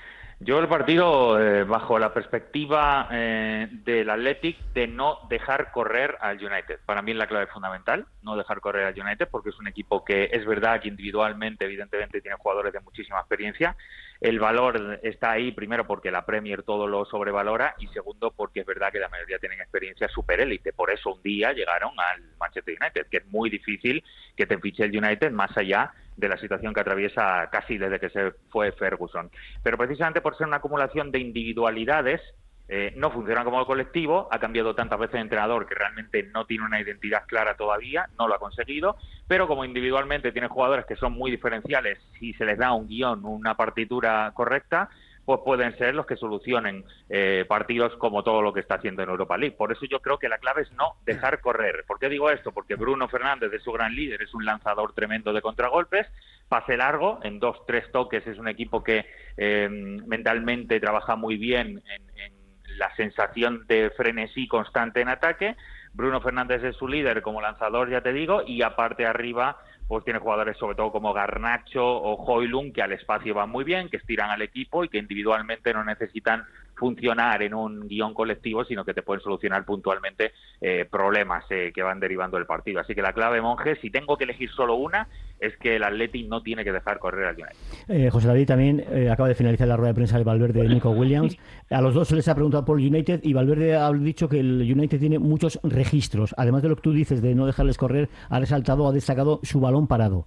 Yo el partido, eh, bajo la perspectiva eh, del Athletic, de no dejar correr al United. Para mí es la clave fundamental, no dejar correr al United, porque es un equipo que es verdad que individualmente, evidentemente, tiene jugadores de muchísima experiencia. El valor está ahí, primero porque la Premier todo lo sobrevalora y segundo porque es verdad que la mayoría tienen experiencia superélite. Por eso un día llegaron al Manchester United, que es muy difícil que te fiche el United más allá de la situación que atraviesa casi desde que se fue Ferguson. Pero precisamente por ser una acumulación de individualidades, eh, no funciona como colectivo, ha cambiado tantas veces de entrenador que realmente no tiene una identidad clara todavía, no lo ha conseguido, pero como individualmente tiene jugadores que son muy diferenciales, si se les da un guión, una partitura correcta, pues pueden ser los que solucionen eh, partidos como todo lo que está haciendo en Europa League. Por eso yo creo que la clave es no dejar correr. ¿Por qué digo esto? Porque Bruno Fernández es su gran líder, es un lanzador tremendo de contragolpes, pase largo, en dos, tres toques, es un equipo que eh, mentalmente trabaja muy bien en, en la sensación de frenesí constante en ataque. Bruno Fernández es su líder como lanzador, ya te digo, y aparte arriba pues tiene jugadores sobre todo como Garnacho o Højlund que al espacio van muy bien, que estiran al equipo y que individualmente no necesitan funcionar en un guión colectivo, sino que te pueden solucionar puntualmente eh, problemas eh, que van derivando del partido. Así que la clave, Monje, si tengo que elegir solo una, es que el Athletic no tiene que dejar correr al United. Eh, José David también eh, acaba de finalizar la rueda de prensa de Valverde y Nico Williams. A los dos se les ha preguntado por el United y Valverde ha dicho que el United tiene muchos registros. Además de lo que tú dices de no dejarles correr, ha resaltado, ha destacado su balón parado.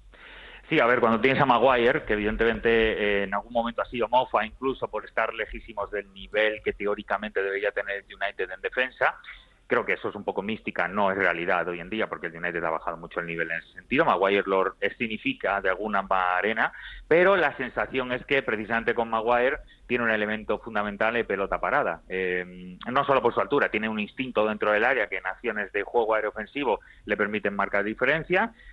Sí, a ver, cuando tienes a Maguire, que evidentemente eh, en algún momento ha sido mofa, incluso por estar lejísimos del nivel que teóricamente debería tener el United en defensa, creo que eso es un poco mística, no es realidad hoy en día, porque el United ha bajado mucho el nivel en ese sentido. Maguire lo significa de alguna manera, pero la sensación es que precisamente con Maguire tiene un elemento fundamental de pelota parada. Eh, no solo por su altura, tiene un instinto dentro del área que en acciones de juego aéreo ofensivo le permiten marcar diferencia.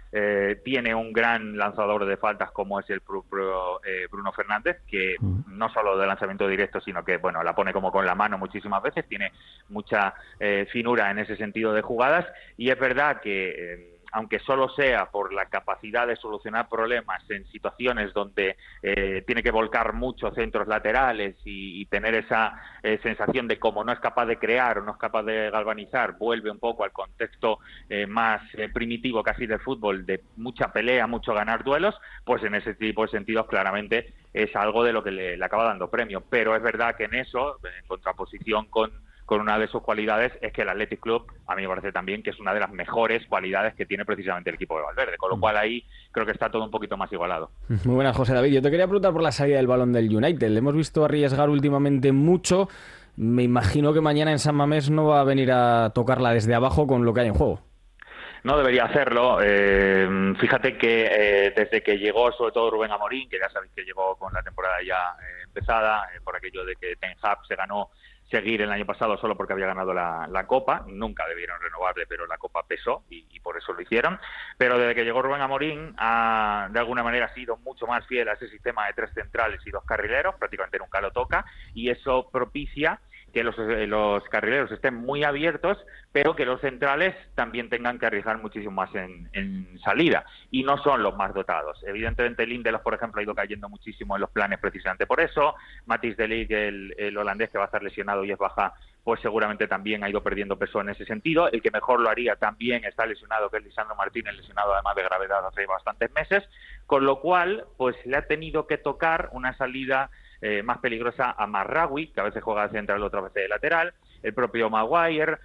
eh, tiene un gran lanzador de faltas como es el propio eh, Bruno Fernández, que no solo de lanzamiento directo, sino que bueno, la pone como con la mano muchísimas veces, tiene mucha eh, finura en ese sentido de jugadas, y es verdad que eh, aunque solo sea por la capacidad de solucionar problemas en situaciones donde eh, tiene que volcar muchos centros laterales y, y tener esa eh, sensación de como no es capaz de crear o no es capaz de galvanizar, vuelve un poco al contexto eh, más eh, primitivo casi del fútbol, de mucha pelea, mucho ganar duelos, pues en ese tipo de sentidos claramente es algo de lo que le, le acaba dando premio. Pero es verdad que en eso, en contraposición con con una de sus cualidades, es que el Athletic Club, a mí me parece también que es una de las mejores cualidades que tiene precisamente el equipo de Valverde, con lo cual ahí creo que está todo un poquito más igualado. Muy buenas, José David. Yo te quería preguntar por la salida del balón del United. Le hemos visto arriesgar últimamente mucho. Me imagino que mañana en San Mamés no va a venir a tocarla desde abajo con lo que hay en juego. No debería hacerlo. Eh, fíjate que eh, desde que llegó, sobre todo Rubén Amorín, que ya sabéis que llegó con la temporada ya eh, empezada, eh, por aquello de que Ten Hag se ganó seguir el año pasado solo porque había ganado la, la Copa, nunca debieron renovarle, pero la Copa pesó y, y por eso lo hicieron, pero desde que llegó Rubén Amorín ha, de alguna manera ha sido mucho más fiel a ese sistema de tres centrales y dos carrileros, prácticamente nunca lo toca, y eso propicia que los, los carrileros estén muy abiertos, pero que los centrales también tengan que arriesgar muchísimo más en, en salida, y no son los más dotados. Evidentemente Lindelof, por ejemplo, ha ido cayendo muchísimo en los planes precisamente por eso. Matthijs de Ligt, el, el holandés que va a estar lesionado y es baja, pues seguramente también ha ido perdiendo peso en ese sentido. El que mejor lo haría también está lesionado, que es Lisandro Martínez, lesionado además de gravedad hace bastantes meses, con lo cual pues le ha tenido que tocar una salida Eh, más peligrosa a Marraoui, que a veces juega de central, otras veces de lateral, el propio Maguire,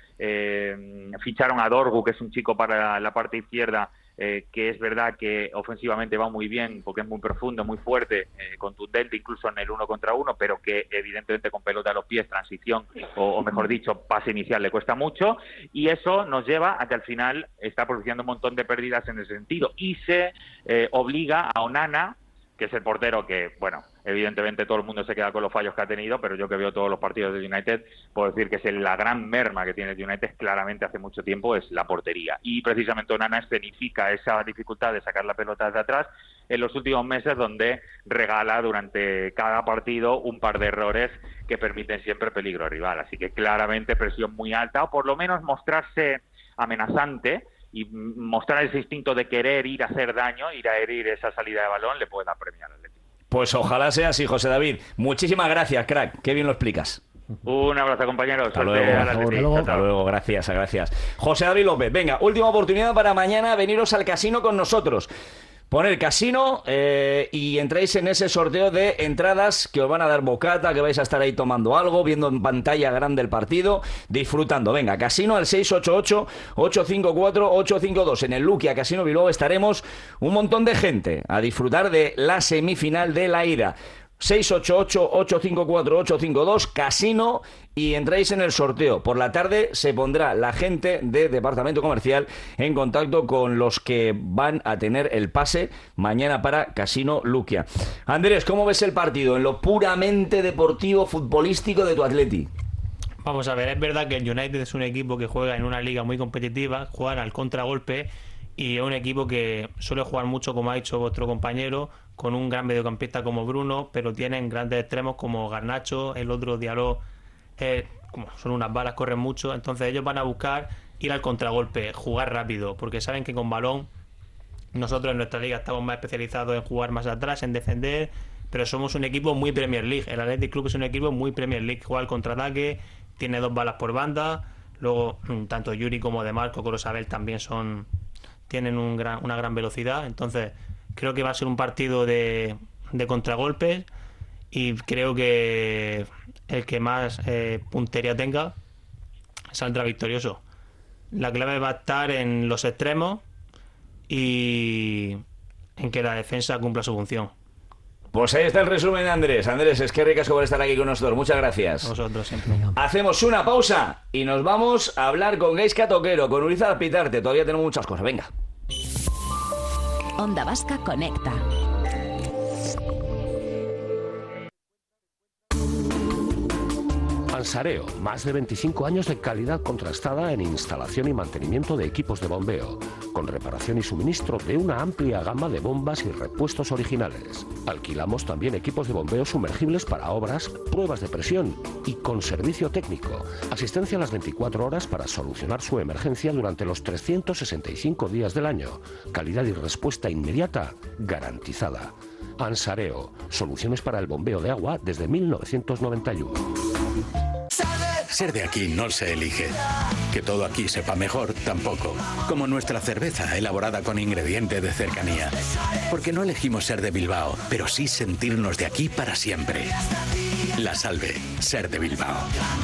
eh, ficharon a Dorgu, que es un chico para la parte izquierda, eh, que es verdad que ofensivamente va muy bien, porque es muy profundo, muy fuerte, eh, contundente, incluso en el uno contra uno, pero que evidentemente con pelota a los pies, transición, o, o mejor dicho, pase inicial le cuesta mucho, y eso nos lleva a que al final está produciendo un montón de pérdidas en ese sentido, y se eh, obliga a Onana, que es el portero que, bueno, evidentemente todo el mundo se queda con los fallos que ha tenido, pero yo que veo todos los partidos del United, puedo decir que es la gran merma que tiene el United claramente hace mucho tiempo, es la portería. Y precisamente Onana escenifica esa dificultad de sacar la pelota desde atrás en los últimos meses, donde regala durante cada partido un par de errores que permiten siempre peligro al rival. Así que claramente presión muy alta, o por lo menos mostrarse amenazante, y mostrar ese instinto de querer ir a hacer daño, ir a herir esa salida de balón, le puede dar premio al Atlético. Pues ojalá sea así, José David. Muchísimas gracias, crack. Qué bien lo explicas. Un abrazo, compañeros. Hasta luego. Hasta luego. Hasta luego. Gracias, gracias. José David López, venga, última oportunidad para mañana veniros al casino con nosotros. Poner casino eh, y entráis en ese sorteo de entradas que os van a dar bocata, que vais a estar ahí tomando algo, viendo en pantalla grande el partido, disfrutando. Venga, casino al seis ocho ocho, ocho cinco cuatro, ocho cinco dos. En el Luquia Casino Bilbao estaremos un montón de gente a disfrutar de la semifinal de la ida. seis ocho ocho, ocho cinco cuatro, ocho cinco dos, casino, y entráis en el sorteo. Por la tarde se pondrá la gente de Departamento Comercial en contacto con los que van a tener el pase mañana para Casino Luquia. Andrés, ¿cómo ves el partido en lo puramente deportivo, futbolístico de tu Atleti? Vamos a ver, es verdad que el United es un equipo que juega en una liga muy competitiva, juegan al contragolpe, y es un equipo que suele jugar mucho, como ha dicho vuestro compañero, con un gran mediocampista como Bruno, pero tienen grandes extremos como Garnacho, el otro Diallo, eh, como son unas balas, corren mucho, entonces ellos van a buscar ir al contragolpe, jugar rápido, porque saben que con balón nosotros en nuestra liga estamos más especializados en jugar más atrás, en defender, pero somos un equipo muy Premier League. El Athletic Club es un equipo muy Premier League, juega al contraataque, tiene dos balas por banda, luego tanto Yuri como De Marco, Corosabel también son tienen un gran, una gran velocidad, entonces creo que va a ser un partido de, de contragolpes, y creo que el que más eh, puntería tenga saldrá victorioso. La clave va a estar en los extremos y en que la defensa cumpla su función. Pues ahí está el resumen de Andrés. Andrés, es que ricasco por estar aquí con nosotros. Muchas gracias. A vosotros siempre. Hacemos una pausa y nos vamos a hablar con Gaizka Toquero, con Urizar Pitarte. Todavía tenemos muchas cosas. Venga. Onda Vasca conecta. Al Ansareo, más de veinticinco años de calidad contrastada en instalación y mantenimiento de equipos de bombeo, con reparación y suministro de una amplia gama de bombas y repuestos originales. Alquilamos también equipos de bombeo sumergibles para obras, pruebas de presión y con servicio técnico. Asistencia a las veinticuatro horas para solucionar su emergencia durante los trescientos sesenta y cinco días del año. Calidad y respuesta inmediata garantizada. Ansareo, soluciones para el bombeo de agua desde mil novecientos noventa y uno. Ser de aquí no se elige. Que todo aquí sepa mejor, tampoco. Como nuestra cerveza, elaborada con ingrediente de cercanía. Porque no elegimos ser de Bilbao, pero sí sentirnos de aquí para siempre. La Salve, ser de Bilbao.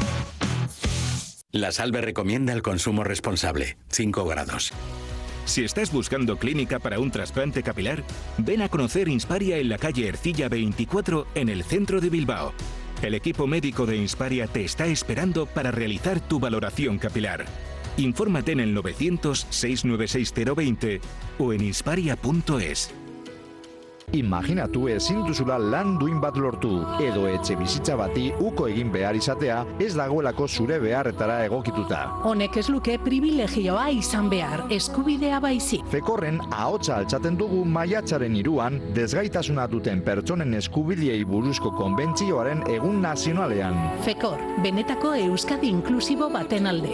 La Salve recomienda el consumo responsable, cinco grados. Si estás buscando clínica para un trasplante capilar, ven a conocer Insparia en la calle Ercilla veinticuatro en el centro de Bilbao. El equipo médico de Insparia te está esperando para realizar tu valoración capilar. Infórmate en el novecientos, seiscientos noventa y seis cero veinte o en insparia punto es. Imaginatu ezin duzula lan duin bat lortu, edo etxe bizitza bati uko egin behar izatea ez dagoelako zure beharretara egokituta. Honek ez luke privilegioa izan behar, eskubidea baizik. Fekorren ahotsa altxaten dugu maiatzaren hiruan desgaitasuna duten pertsonen eskubideei buruzko konbentzioaren egun nazionalean. Fekor, benetako Euskadi inklusibo baten alde.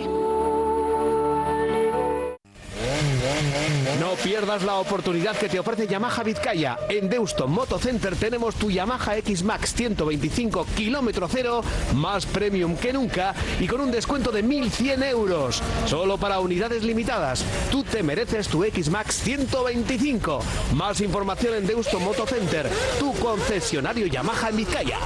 No pierdas la oportunidad que te ofrece Yamaha Vizcaya. En Deusto Moto Center tenemos tu Yamaha X-Max ciento veinticinco kilómetro cero, más premium que nunca y con un descuento de mil cien euros. Solo para unidades limitadas. Tú te mereces tu X-Max ciento veinticinco. Más información en Deusto Moto Center, tu concesionario Yamaha en Vizcaya.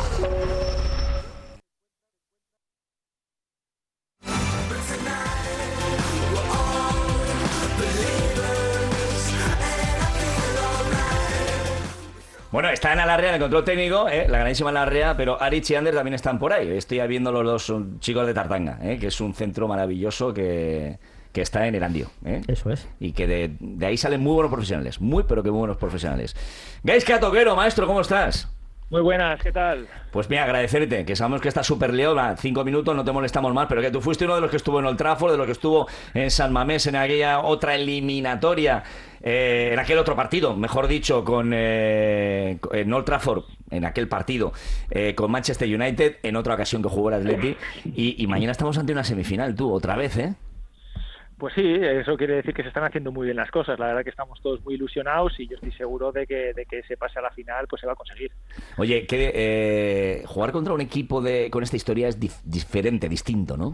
Bueno, está en Alarrea en el control técnico, ¿eh? La grandísima Alarrea, pero Aritz y Ander también están por ahí. Estoy viendo los dos chicos de Tartanga, ¿eh? Que es un centro maravilloso que, que está en Erandio, ¿eh? Eso es. Y que de, de ahí salen muy buenos profesionales, muy pero que muy buenos profesionales. Gaizka Toquero, maestro, ¿cómo estás? Muy buenas, ¿qué tal? Pues mira, agradecerte, que sabemos que estás súper leona, cinco minutos, no te molestamos más, pero que tú fuiste uno de los que estuvo en Old Trafford, de los que estuvo en San Mamés, en aquella otra eliminatoria, eh, en aquel otro partido, mejor dicho, con eh, en Old Trafford, en aquel partido, eh, con Manchester United, en otra ocasión que jugó el Atleti, y, y mañana estamos ante una semifinal, tú, otra vez, ¿eh? Pues sí, eso quiere decir que se están haciendo muy bien las cosas. La verdad que estamos todos muy ilusionados y yo estoy seguro de que, de que ese pase a la final pues se va a conseguir. Oye, que eh, jugar contra un equipo de con esta historia es dif- diferente, distinto, ¿no?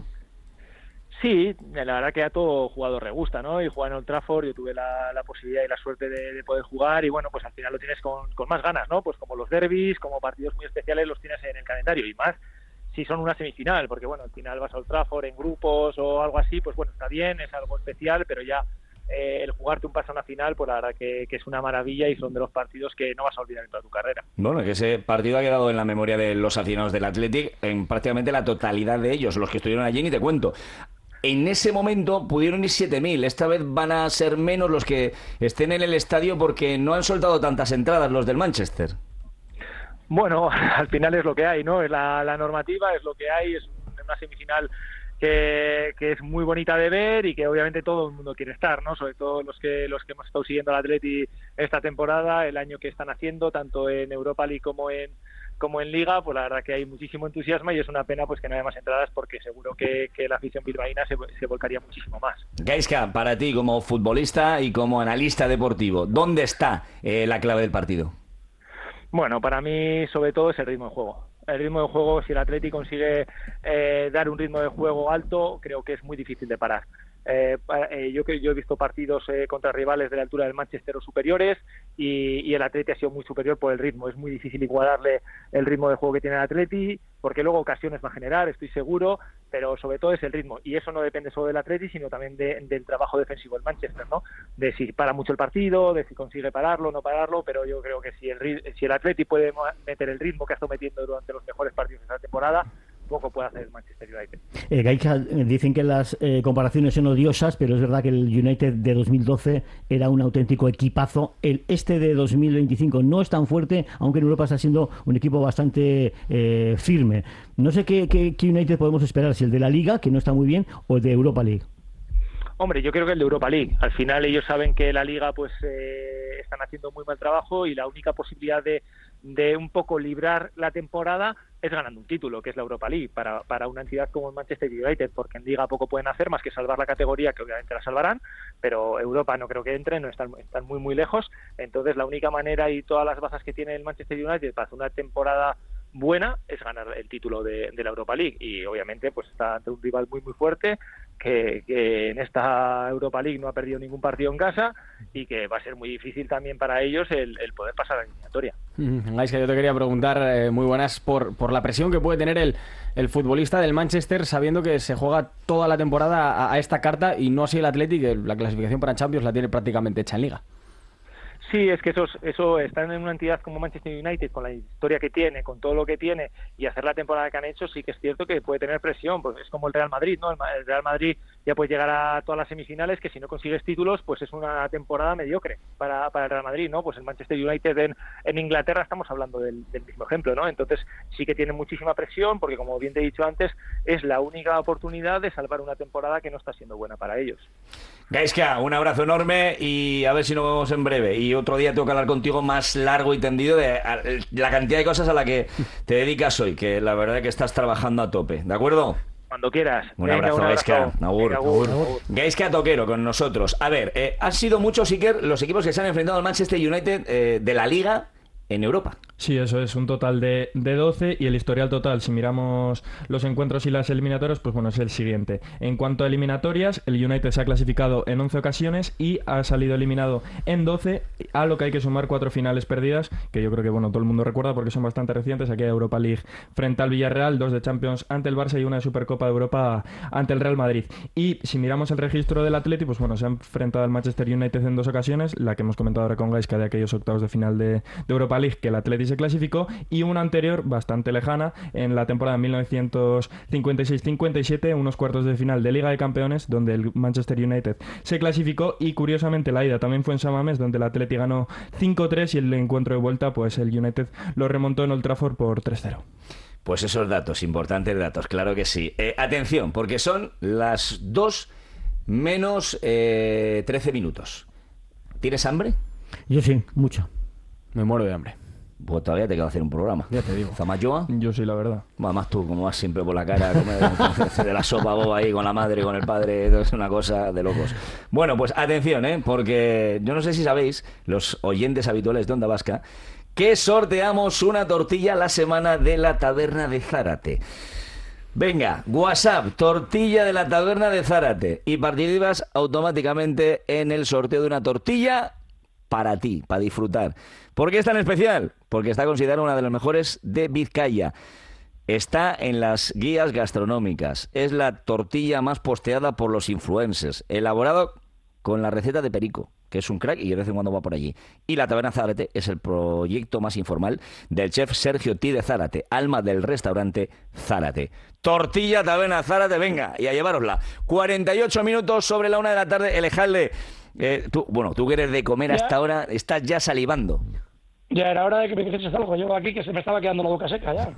Sí, la verdad que a todo jugador le gusta, ¿no? Y jugar en Old Trafford, yo tuve la, la posibilidad y la suerte de, de poder jugar y bueno, pues al final lo tienes con, con más ganas, ¿no? Pues como los derbis, como partidos muy especiales los tienes en el calendario y más si son una semifinal, porque bueno, al final vas a Old Trafford en grupos o algo así, pues bueno, está bien, es algo especial, pero ya eh, el jugarte un pase a una final, pues la verdad que, que es una maravilla y son de los partidos que no vas a olvidar en toda tu carrera. Bueno, que ese partido ha quedado en la memoria de los aficionados del Athletic, en prácticamente la totalidad de ellos, los que estuvieron allí, ni te cuento. En ese momento pudieron ir siete mil, esta vez van a ser menos los que estén en el estadio porque no han soltado tantas entradas los del Manchester. Bueno, al final es lo que hay, ¿no? Es la, la normativa, es lo que hay, es una semifinal que, que es muy bonita de ver y que obviamente todo el mundo quiere estar, ¿no? Sobre todo los que los que hemos estado siguiendo al Atleti esta temporada, el año que están haciendo, tanto en Europa League como en como en Liga, pues la verdad que hay muchísimo entusiasmo y es una pena pues que no haya más entradas porque seguro que, que la afición bilbaína se, se volcaría muchísimo más. Gaizka, para ti como futbolista y como analista deportivo, ¿dónde está eh, la clave del partido? Bueno, para mí sobre todo es el ritmo de juego. El ritmo de juego, si el Atleti consigue eh, dar un ritmo de juego alto, creo que es muy difícil de parar. Eh, eh, yo yo he visto partidos eh, contra rivales de la altura del Manchester o superiores y, y el Atleti ha sido muy superior por el ritmo. Es muy difícil igualarle el ritmo de juego que tiene el Atleti, porque luego ocasiones va a generar, estoy seguro, pero sobre todo es el ritmo. Y eso no depende solo del Atleti, sino también de, del trabajo defensivo del Manchester, ¿no? De si para mucho el partido, de si consigue pararlo o no pararlo, pero yo creo que si el, si el Atleti puede meter el ritmo que ha estado metiendo durante los mejores partidos de esta temporada, poco puede hacer el Manchester United. Eh, Gaika, dicen que las eh, comparaciones son odiosas, pero es verdad que el United de dos mil doce era un auténtico equipazo. El este de dos mil veinticinco no es tan fuerte, aunque en Europa está siendo un equipo bastante eh, firme. No sé qué, qué, qué United podemos esperar, si el de la Liga, que no está muy bien, o el de Europa League. Hombre, yo creo que el de Europa League. Al final ellos saben que la Liga pues eh, están haciendo muy mal trabajo y la única posibilidad de, de un poco librar la temporada es ganando un título, que es la Europa League, para, para una entidad como el Manchester United, porque en Liga poco pueden hacer más que salvar la categoría, que obviamente la salvarán, pero Europa no creo que entren, no están, están muy muy lejos. Entonces la única manera y todas las bazas que tiene el Manchester United para hacer una temporada buena es ganar el título de, de la Europa League, y obviamente pues está ante un rival muy muy fuerte que, que en esta Europa League no ha perdido ningún partido en casa y que va a ser muy difícil también para ellos el, el poder pasar a la eliminatoria. Mm, es que yo te quería preguntar, eh, muy buenas, por, por la presión que puede tener el, el futbolista del Manchester sabiendo que se juega toda la temporada a, a esta carta y no así el Athletic, que la clasificación para Champions la tiene prácticamente hecha en Liga. Sí, es que eso, eso están en una entidad como Manchester United, con la historia que tiene, con todo lo que tiene, y hacer la temporada que han hecho, sí que es cierto que puede tener presión, pues es como el Real Madrid, ¿no? El Real Madrid ya puede llegar a todas las semifinales, que si no consigues títulos, pues es una temporada mediocre para, para el Real Madrid, ¿no? Pues el Manchester United en, en Inglaterra estamos hablando del, del mismo ejemplo, ¿no? Entonces sí que tiene muchísima presión, porque como bien te he dicho antes, es la única oportunidad de salvar una temporada que no está siendo buena para ellos. Gaizka, un abrazo enorme y a ver si nos vemos en breve. Y otro día tengo que hablar contigo más largo y tendido de la cantidad de cosas a la que te dedicas hoy, que la verdad es que estás trabajando a tope, ¿de acuerdo? Cuando quieras. Un Venga, abrazo, un abrazo. Gaizka. Agur. Venga, agur, agur. Gaizka Toquero con nosotros. A ver, eh, han sido muchos, Iker, los equipos que se han enfrentado al Manchester United eh, de la Liga en Europa. Sí, eso es, un total de, de doce, y el historial total, si miramos los encuentros y las eliminatorias, pues bueno, es el siguiente. En cuanto a eliminatorias, el United se ha clasificado en once ocasiones y ha salido eliminado en doce, a lo que hay que sumar cuatro finales perdidas, que yo creo que bueno, todo el mundo recuerda porque son bastante recientes. Aquí hay Europa League frente al Villarreal, dos de Champions ante el Barça y una de Supercopa de Europa ante el Real Madrid. Y si miramos el registro del Atleti, pues bueno, se ha enfrentado al Manchester United en dos ocasiones, la que hemos comentado ahora con Gaizka de aquellos octavos de final de, de Europa League, que el Atleti se clasificó, y una anterior bastante lejana en la temporada mil novecientos cincuenta y seis cincuenta y siete, unos cuartos de final de Liga de Campeones donde el Manchester United se clasificó, y curiosamente la ida también fue en San Mamés, donde el Atleti ganó cinco tres y el encuentro de vuelta pues el United lo remontó en Old Trafford por tres cero. Pues esos datos, importantes datos, claro que sí. Eh, atención, porque son las dos menos eh, trece minutos. ¿Tienes hambre? Yo sí, mucho. Me muero de hambre. Pues todavía te queda hacer un programa. Ya te digo. ¿Zamayoa? Yo sí, la verdad. Además tú, como vas siempre por la cara, de, de la sopa boba ahí con la madre, con el padre, es una cosa de locos. Bueno, pues atención, ¿eh? Porque yo no sé si sabéis, los oyentes habituales de Onda Vasca, que sorteamos una tortilla la semana de la taberna de Zárate. Venga, WhatsApp, tortilla de la taberna de Zárate, y participas automáticamente en el sorteo de una tortilla para ti, para disfrutar. ¿Por qué es tan especial? Porque está considerada una de las mejores de Vizcaya. Está en las guías gastronómicas. Es la tortilla más posteada por los influencers. Elaborado con la receta de Perico, que es un crack y de vez en cuando va por allí. Y la Taberna Zárate es el proyecto más informal del chef Sergio T. de Zárate, alma del restaurante Zárate. Tortilla Taberna Zárate, venga, y a llevárosla. cuarenta y ocho minutos sobre la una de la tarde, el Ejalde. Eh, tú, bueno, tú que eres de comer Ya. hasta ahora, estás ya salivando. Ya era hora de que me dices algo. Yo aquí que se me estaba quedando la boca seca ya.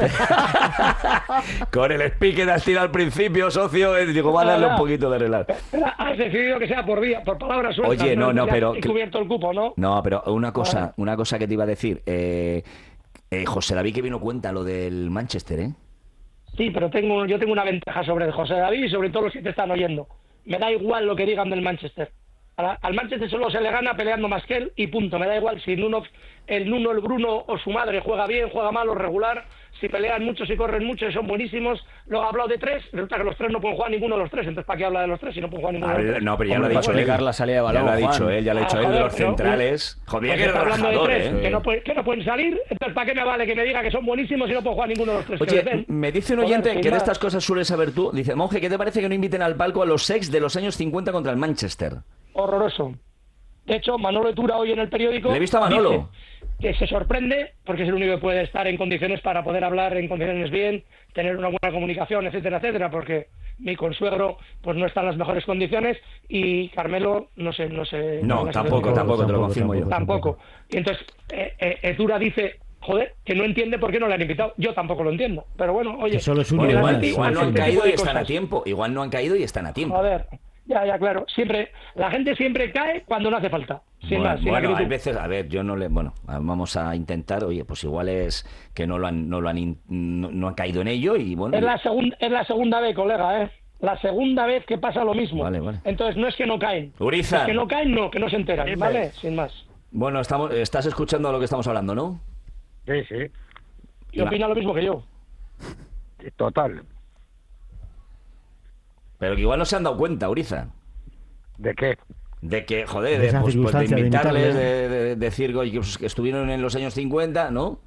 Con el speak que te has tirado al principio, socio, eh, digo, va a darle un poquito de relax. Pero has decidido que sea por vía, por palabras sueltas. Oye, no, no, Ya pero- he cubierto el cupo, ¿no? No, pero una cosa, una cosa que te iba a decir. Eh, eh, José David que vino cuenta lo del Manchester, ¿eh? Sí, pero tengo, yo tengo una ventaja sobre José David y sobre todos los que te están oyendo. Me da igual lo que digan del Manchester. A- Al Manchester solo se le gana peleando más que él y punto. Me da igual si Nuno, el Nuno, el Bruno o su madre juega bien, juega mal o regular. Si pelean mucho, si corren mucho, son buenísimos. Luego ha hablado de tres, resulta que los tres no pueden jugar ninguno de los tres. Entonces, ¿para qué habla de los tres si no pueden jugar ninguno A de los ver, tres? no, pero ya Hombre, lo ha para dicho él. explicar la salida de balón, Ya lo ha Juan. dicho él, ya lo ha dicho Ah, él de joder, los pero- centrales. Joder, Porque que está hablando de rajador, tres, ¿eh? que, no puede- que no pueden salir. Entonces, ¿para qué me vale que me diga que son buenísimos y no puedo jugar ninguno de los tres? Que les Oye, den. me dice un Joder, oyente sin que de más. estas cosas sueles saber tú. Dice, monje, ¿qué te parece que no inviten al palco a los sex de los años cincuenta contra el Manchester? Horroroso. De hecho, Manolo Etura hoy en el periódico... Le he visto a Manolo. Dice que se sorprende porque es el único que puede estar en condiciones para poder hablar en condiciones bien, tener una buena comunicación, etcétera, etcétera, porque mi consuegro pues no está en las mejores condiciones y Carmelo no sé, no sé. No, no tampoco, sé, tampoco, te lo confirmo yo. Tampoco. Y entonces eh, eh, Etura dice, joder, que no entiende por qué no le han invitado. Yo tampoco lo entiendo, pero bueno, oye. Que solo es uno bueno, igual, este, igual no han este caído tipo y de están a cosas. tiempo. Igual no han caído y están a tiempo. Joder. Ya, ya, claro. Siempre, la gente siempre cae cuando no hace falta. Sin Bueno, más, sin bueno, acritud. hay veces, a ver, yo no le, bueno, vamos a intentar, oye, pues igual es que no lo han, no lo han, in- no, no han caído en ello y bueno. Es la segunda, es la segunda vez, colega, ¿eh? La segunda vez que pasa lo mismo. Vale, vale. Entonces no es que no caen. Urizar. Es que no caen, no, que no se enteran, Dime. ¿vale? Sin más. Bueno, estamos, estás escuchando lo que estamos hablando, ¿no? Sí, sí. Y opina lo mismo que yo. Total. Pero que igual no se han dado cuenta, Urizar. ¿De qué? De que, joder, De de, esa pues, pues de circunstancia de invitarles, invitarle. de, de- decir oye, que, pues, que estuvieron en los años cincuenta, ¿no?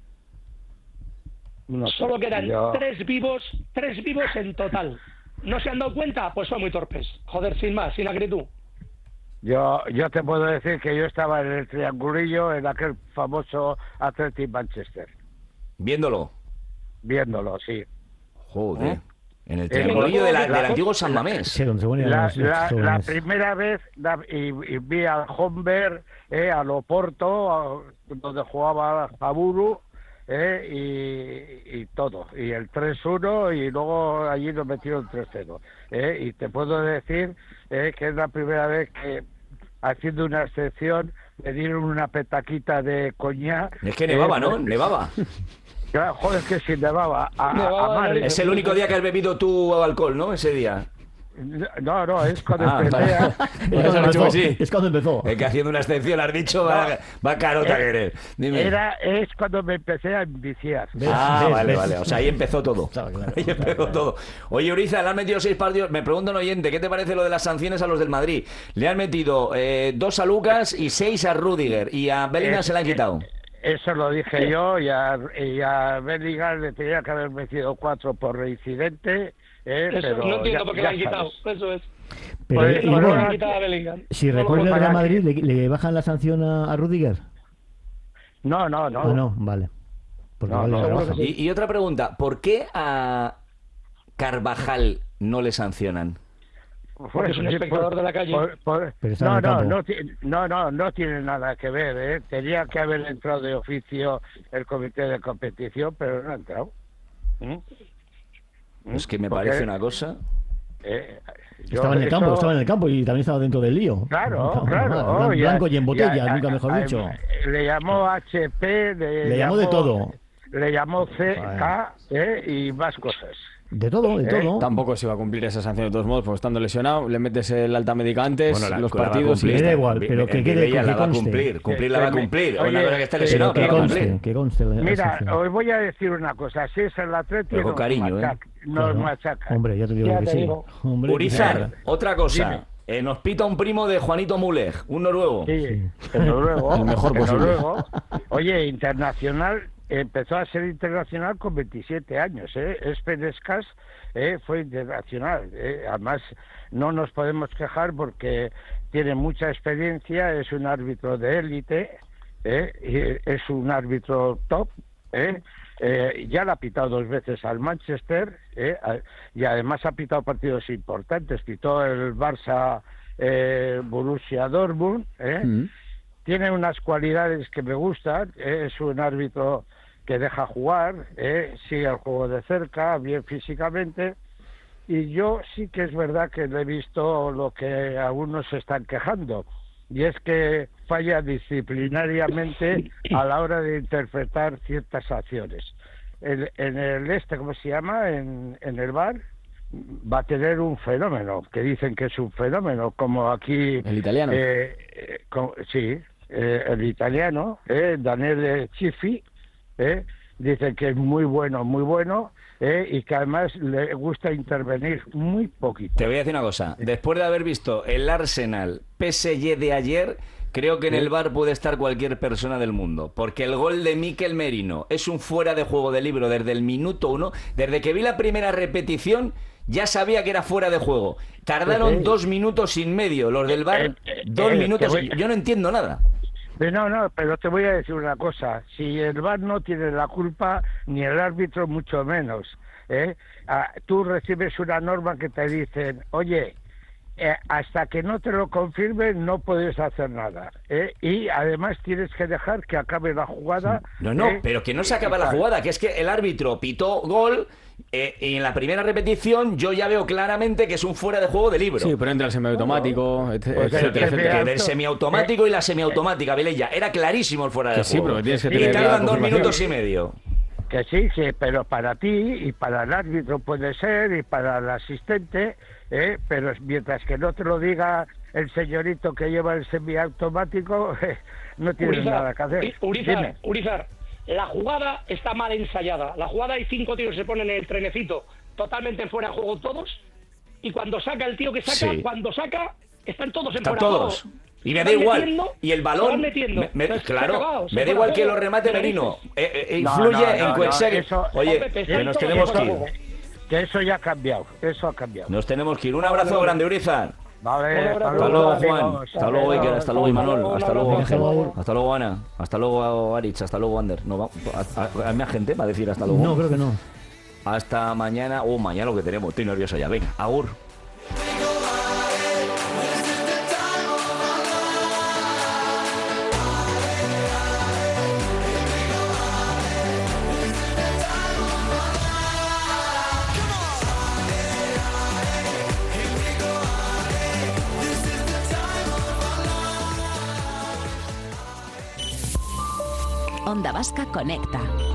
Solo quedan yo- tres vivos, tres vivos en total. ¿No se han dado cuenta? Pues son muy torpes. Joder, sin más, sin acritud. Yo, yo te puedo decir que yo estaba en el triangulillo en aquel famoso Athletic Manchester. Viéndolo. Viéndolo, sí. Joder. ¿Eh? En el Eh, triangulillo de la- la- del antiguo San Mamés. Sí, donde se ponían La, los- los la- la jóvenes. primera vez la- y, y vi al Homber, eh, al Oporto, a- donde jugaba Jaburu, eh, y, y todo. Y el tres uno y luego allí nos metieron tres cero. Eh, y te puedo decir eh, que es la primera vez que, haciendo una excepción, me dieron una petaquita de coñac. Es que nevaba, eh, ¿no? Nevaba. Claro, joder, que si nevaba. A, a- Nevaba, a madre. Es el único día que has bebido tú alcohol, ¿no? Ese día. No, no, es cuando Ah, empecé vale. a... Por eso has dicho que sí. Es cuando empezó. Es que haciendo una excepción has dicho, va, va carota Eh, que eres. Dime. Era, es cuando me empecé a enviciar. Ah, vale, vale. O sea, ahí empezó todo. Ahí empezó todo. Oye, Urizar, le han metido seis partidos. Me pregunta un oyente, ¿qué te parece lo de las sanciones a los del Madrid? Le han metido eh, dos a Lucas y seis a Rudiger. Y a Bellingham Eh, se le han quitado. Eso lo dije yo, y a, y a Bellingham le tenía que haber metido cuatro por reincidente. Eh, Eso, pero no entiendo ya- por qué ya le han quitado. sabes. Eso es. Pero, Por y eso no bueno, le han quitado a Bellingham. si No lo recuerda el puedo Real pagar. Madrid, ¿le, le bajan la sanción a, a Rudiger? No, no, no. Ah, no, vale. Porque No, igual le no, rebajan. Y, y otra pregunta, ¿por qué a Carvajal no le sancionan? Porque es un Sí, espectador por- de la calle. por- por- Pero está en no, el no, campo. no, ti- no, no, no tiene nada que ver. ¿eh? Tenía que haber entrado de oficio el comité de competición, pero no ha entrado. ¿Mm? Es que me Porque, parece una cosa. eh, yo Estaba en el eso- campo, estaba en el campo y también estaba dentro del lío. Claro, Estaba claro. normal, oh, y blanco a- y en botella, y a- nunca mejor a- dicho. Le llamó H P, le, Le llamó de todo. Le llamó C K eh, y más cosas. De todo, de todo. Tampoco se iba a cumplir esa sanción de todos modos, porque estando lesionado, le metes el alta médica antes, Bueno, la- los la va a partidos cumplir. y Me da igual, pero que quede Ella la que va a conste. cumplir, cumplir la va a cumplir. Oye, Una cosa que esté que- lesionado, que pero la va a conste, cumplir. que conste la- la Mira, sanción. os voy a decir una cosa. Si es el Atlético, Pero con nos cariño, ¿eh? machaca. Nos Claro. machaca. Hombre, ya te digo Ya que te sí. digo. Hombre, Urizar, que- otra cosa. Dime. Eh, nos pita un primo de Juanito Muleg, un noruego. Sí, el noruego. El mejor el posible. noruego. Oye, internacional, empezó a ser internacional con veintisiete años, ¿eh? Espenescas eh, fue internacional. ¿eh? Además, no nos podemos quejar porque tiene mucha experiencia, es un árbitro de élite, ¿eh? y es un árbitro top, ¿eh? Eh, ya le ha pitado dos veces al Manchester, ¿eh? a- y además ha pitado partidos importantes. Pitó el Barça eh, Borussia Dortmund, ¿eh? Mm. Tiene unas cualidades que me gustan, ¿eh? Es un árbitro que deja jugar, ¿eh? Sigue el juego de cerca, bien físicamente, y yo sí que es verdad que le he visto lo que algunos se están quejando, y es que falla disciplinariamente a la hora de interpretar ciertas acciones. El- en el este, ¿cómo se llama? En, en el V A R va a tener un fenómeno, que dicen que es un fenómeno, como aquí... El italiano. eh, eh, co- sí, eh, el italiano, eh, Daniele Cifi, eh, dicen que es muy bueno, muy bueno, eh, y que además le gusta intervenir muy poquito. Te voy a decir una cosa. Después de haber visto el Arsenal P S G de ayer, Creo que en el V A R puede estar cualquier persona del mundo, porque el gol de Mikel Merino es un fuera de juego de libro desde el minuto uno. Desde que vi la primera repetición ya sabía que era fuera de juego. Tardaron sí. dos minutos y medio los del V A R, eh, eh, dos eh, minutos. Voy... Yo no entiendo nada. No, no, pero te voy a decir una cosa. Si el V A R no tiene la culpa, ni el árbitro mucho menos. ¿eh? Ah, tú recibes una norma que te dicen, oye, eh, hasta que no te lo confirmen no puedes hacer nada. ¿eh? Y además tienes que dejar que acabe la jugada. No, no, ¿eh? pero que no se acaba la jugada, que es que el árbitro pitó gol... Eh, y en la primera repetición yo ya veo claramente que es un fuera de juego de libro. Sí, pero entra el semiautomático, pues etcétera, etcétera. Del semiautomático y la semiautomática, Vilella. Era clarísimo el fuera de que juego. Sí, pero tienes que y tardan dos minutos y medio. Que sí, sí, pero para ti y para el árbitro puede ser y para el asistente, ¿eh? Pero mientras que no te lo diga el señorito que lleva el semiautomático, eh, no tienes Urizar, nada que hacer. Urizar, Urizar. La jugada está mal ensayada. La jugada hay cinco tíos que se ponen en el trenecito totalmente fuera de juego todos, y cuando saca el tío que saca, sí. cuando saca, están todos en están fuera todos. de juego. Y me da igual. Y el balón. Me, me, claro, acabado, me da igual que lo remate Merino. Eh, eh, influye no, no, no, en Cuensegue. No, Oye, Pepe, que nos tenemos que ir. Que eso ya ha cambiado. Eso ha cambiado. Nos tenemos que ir. Un abrazo grande, Urizar. Vale, hasta luego, Juan. Hasta luego, Iker. Hasta luego, Imanol. Hasta luego, Ángel. Hasta luego, Ana. Hasta luego, Aritz. Hasta luego, Ander. No, ¿hay más gente para decir hasta luego? No, creo que no. Hasta mañana. Oh, mañana lo que tenemos. Estoy nervioso ya. Venga, agur. Onda Vasca Conecta.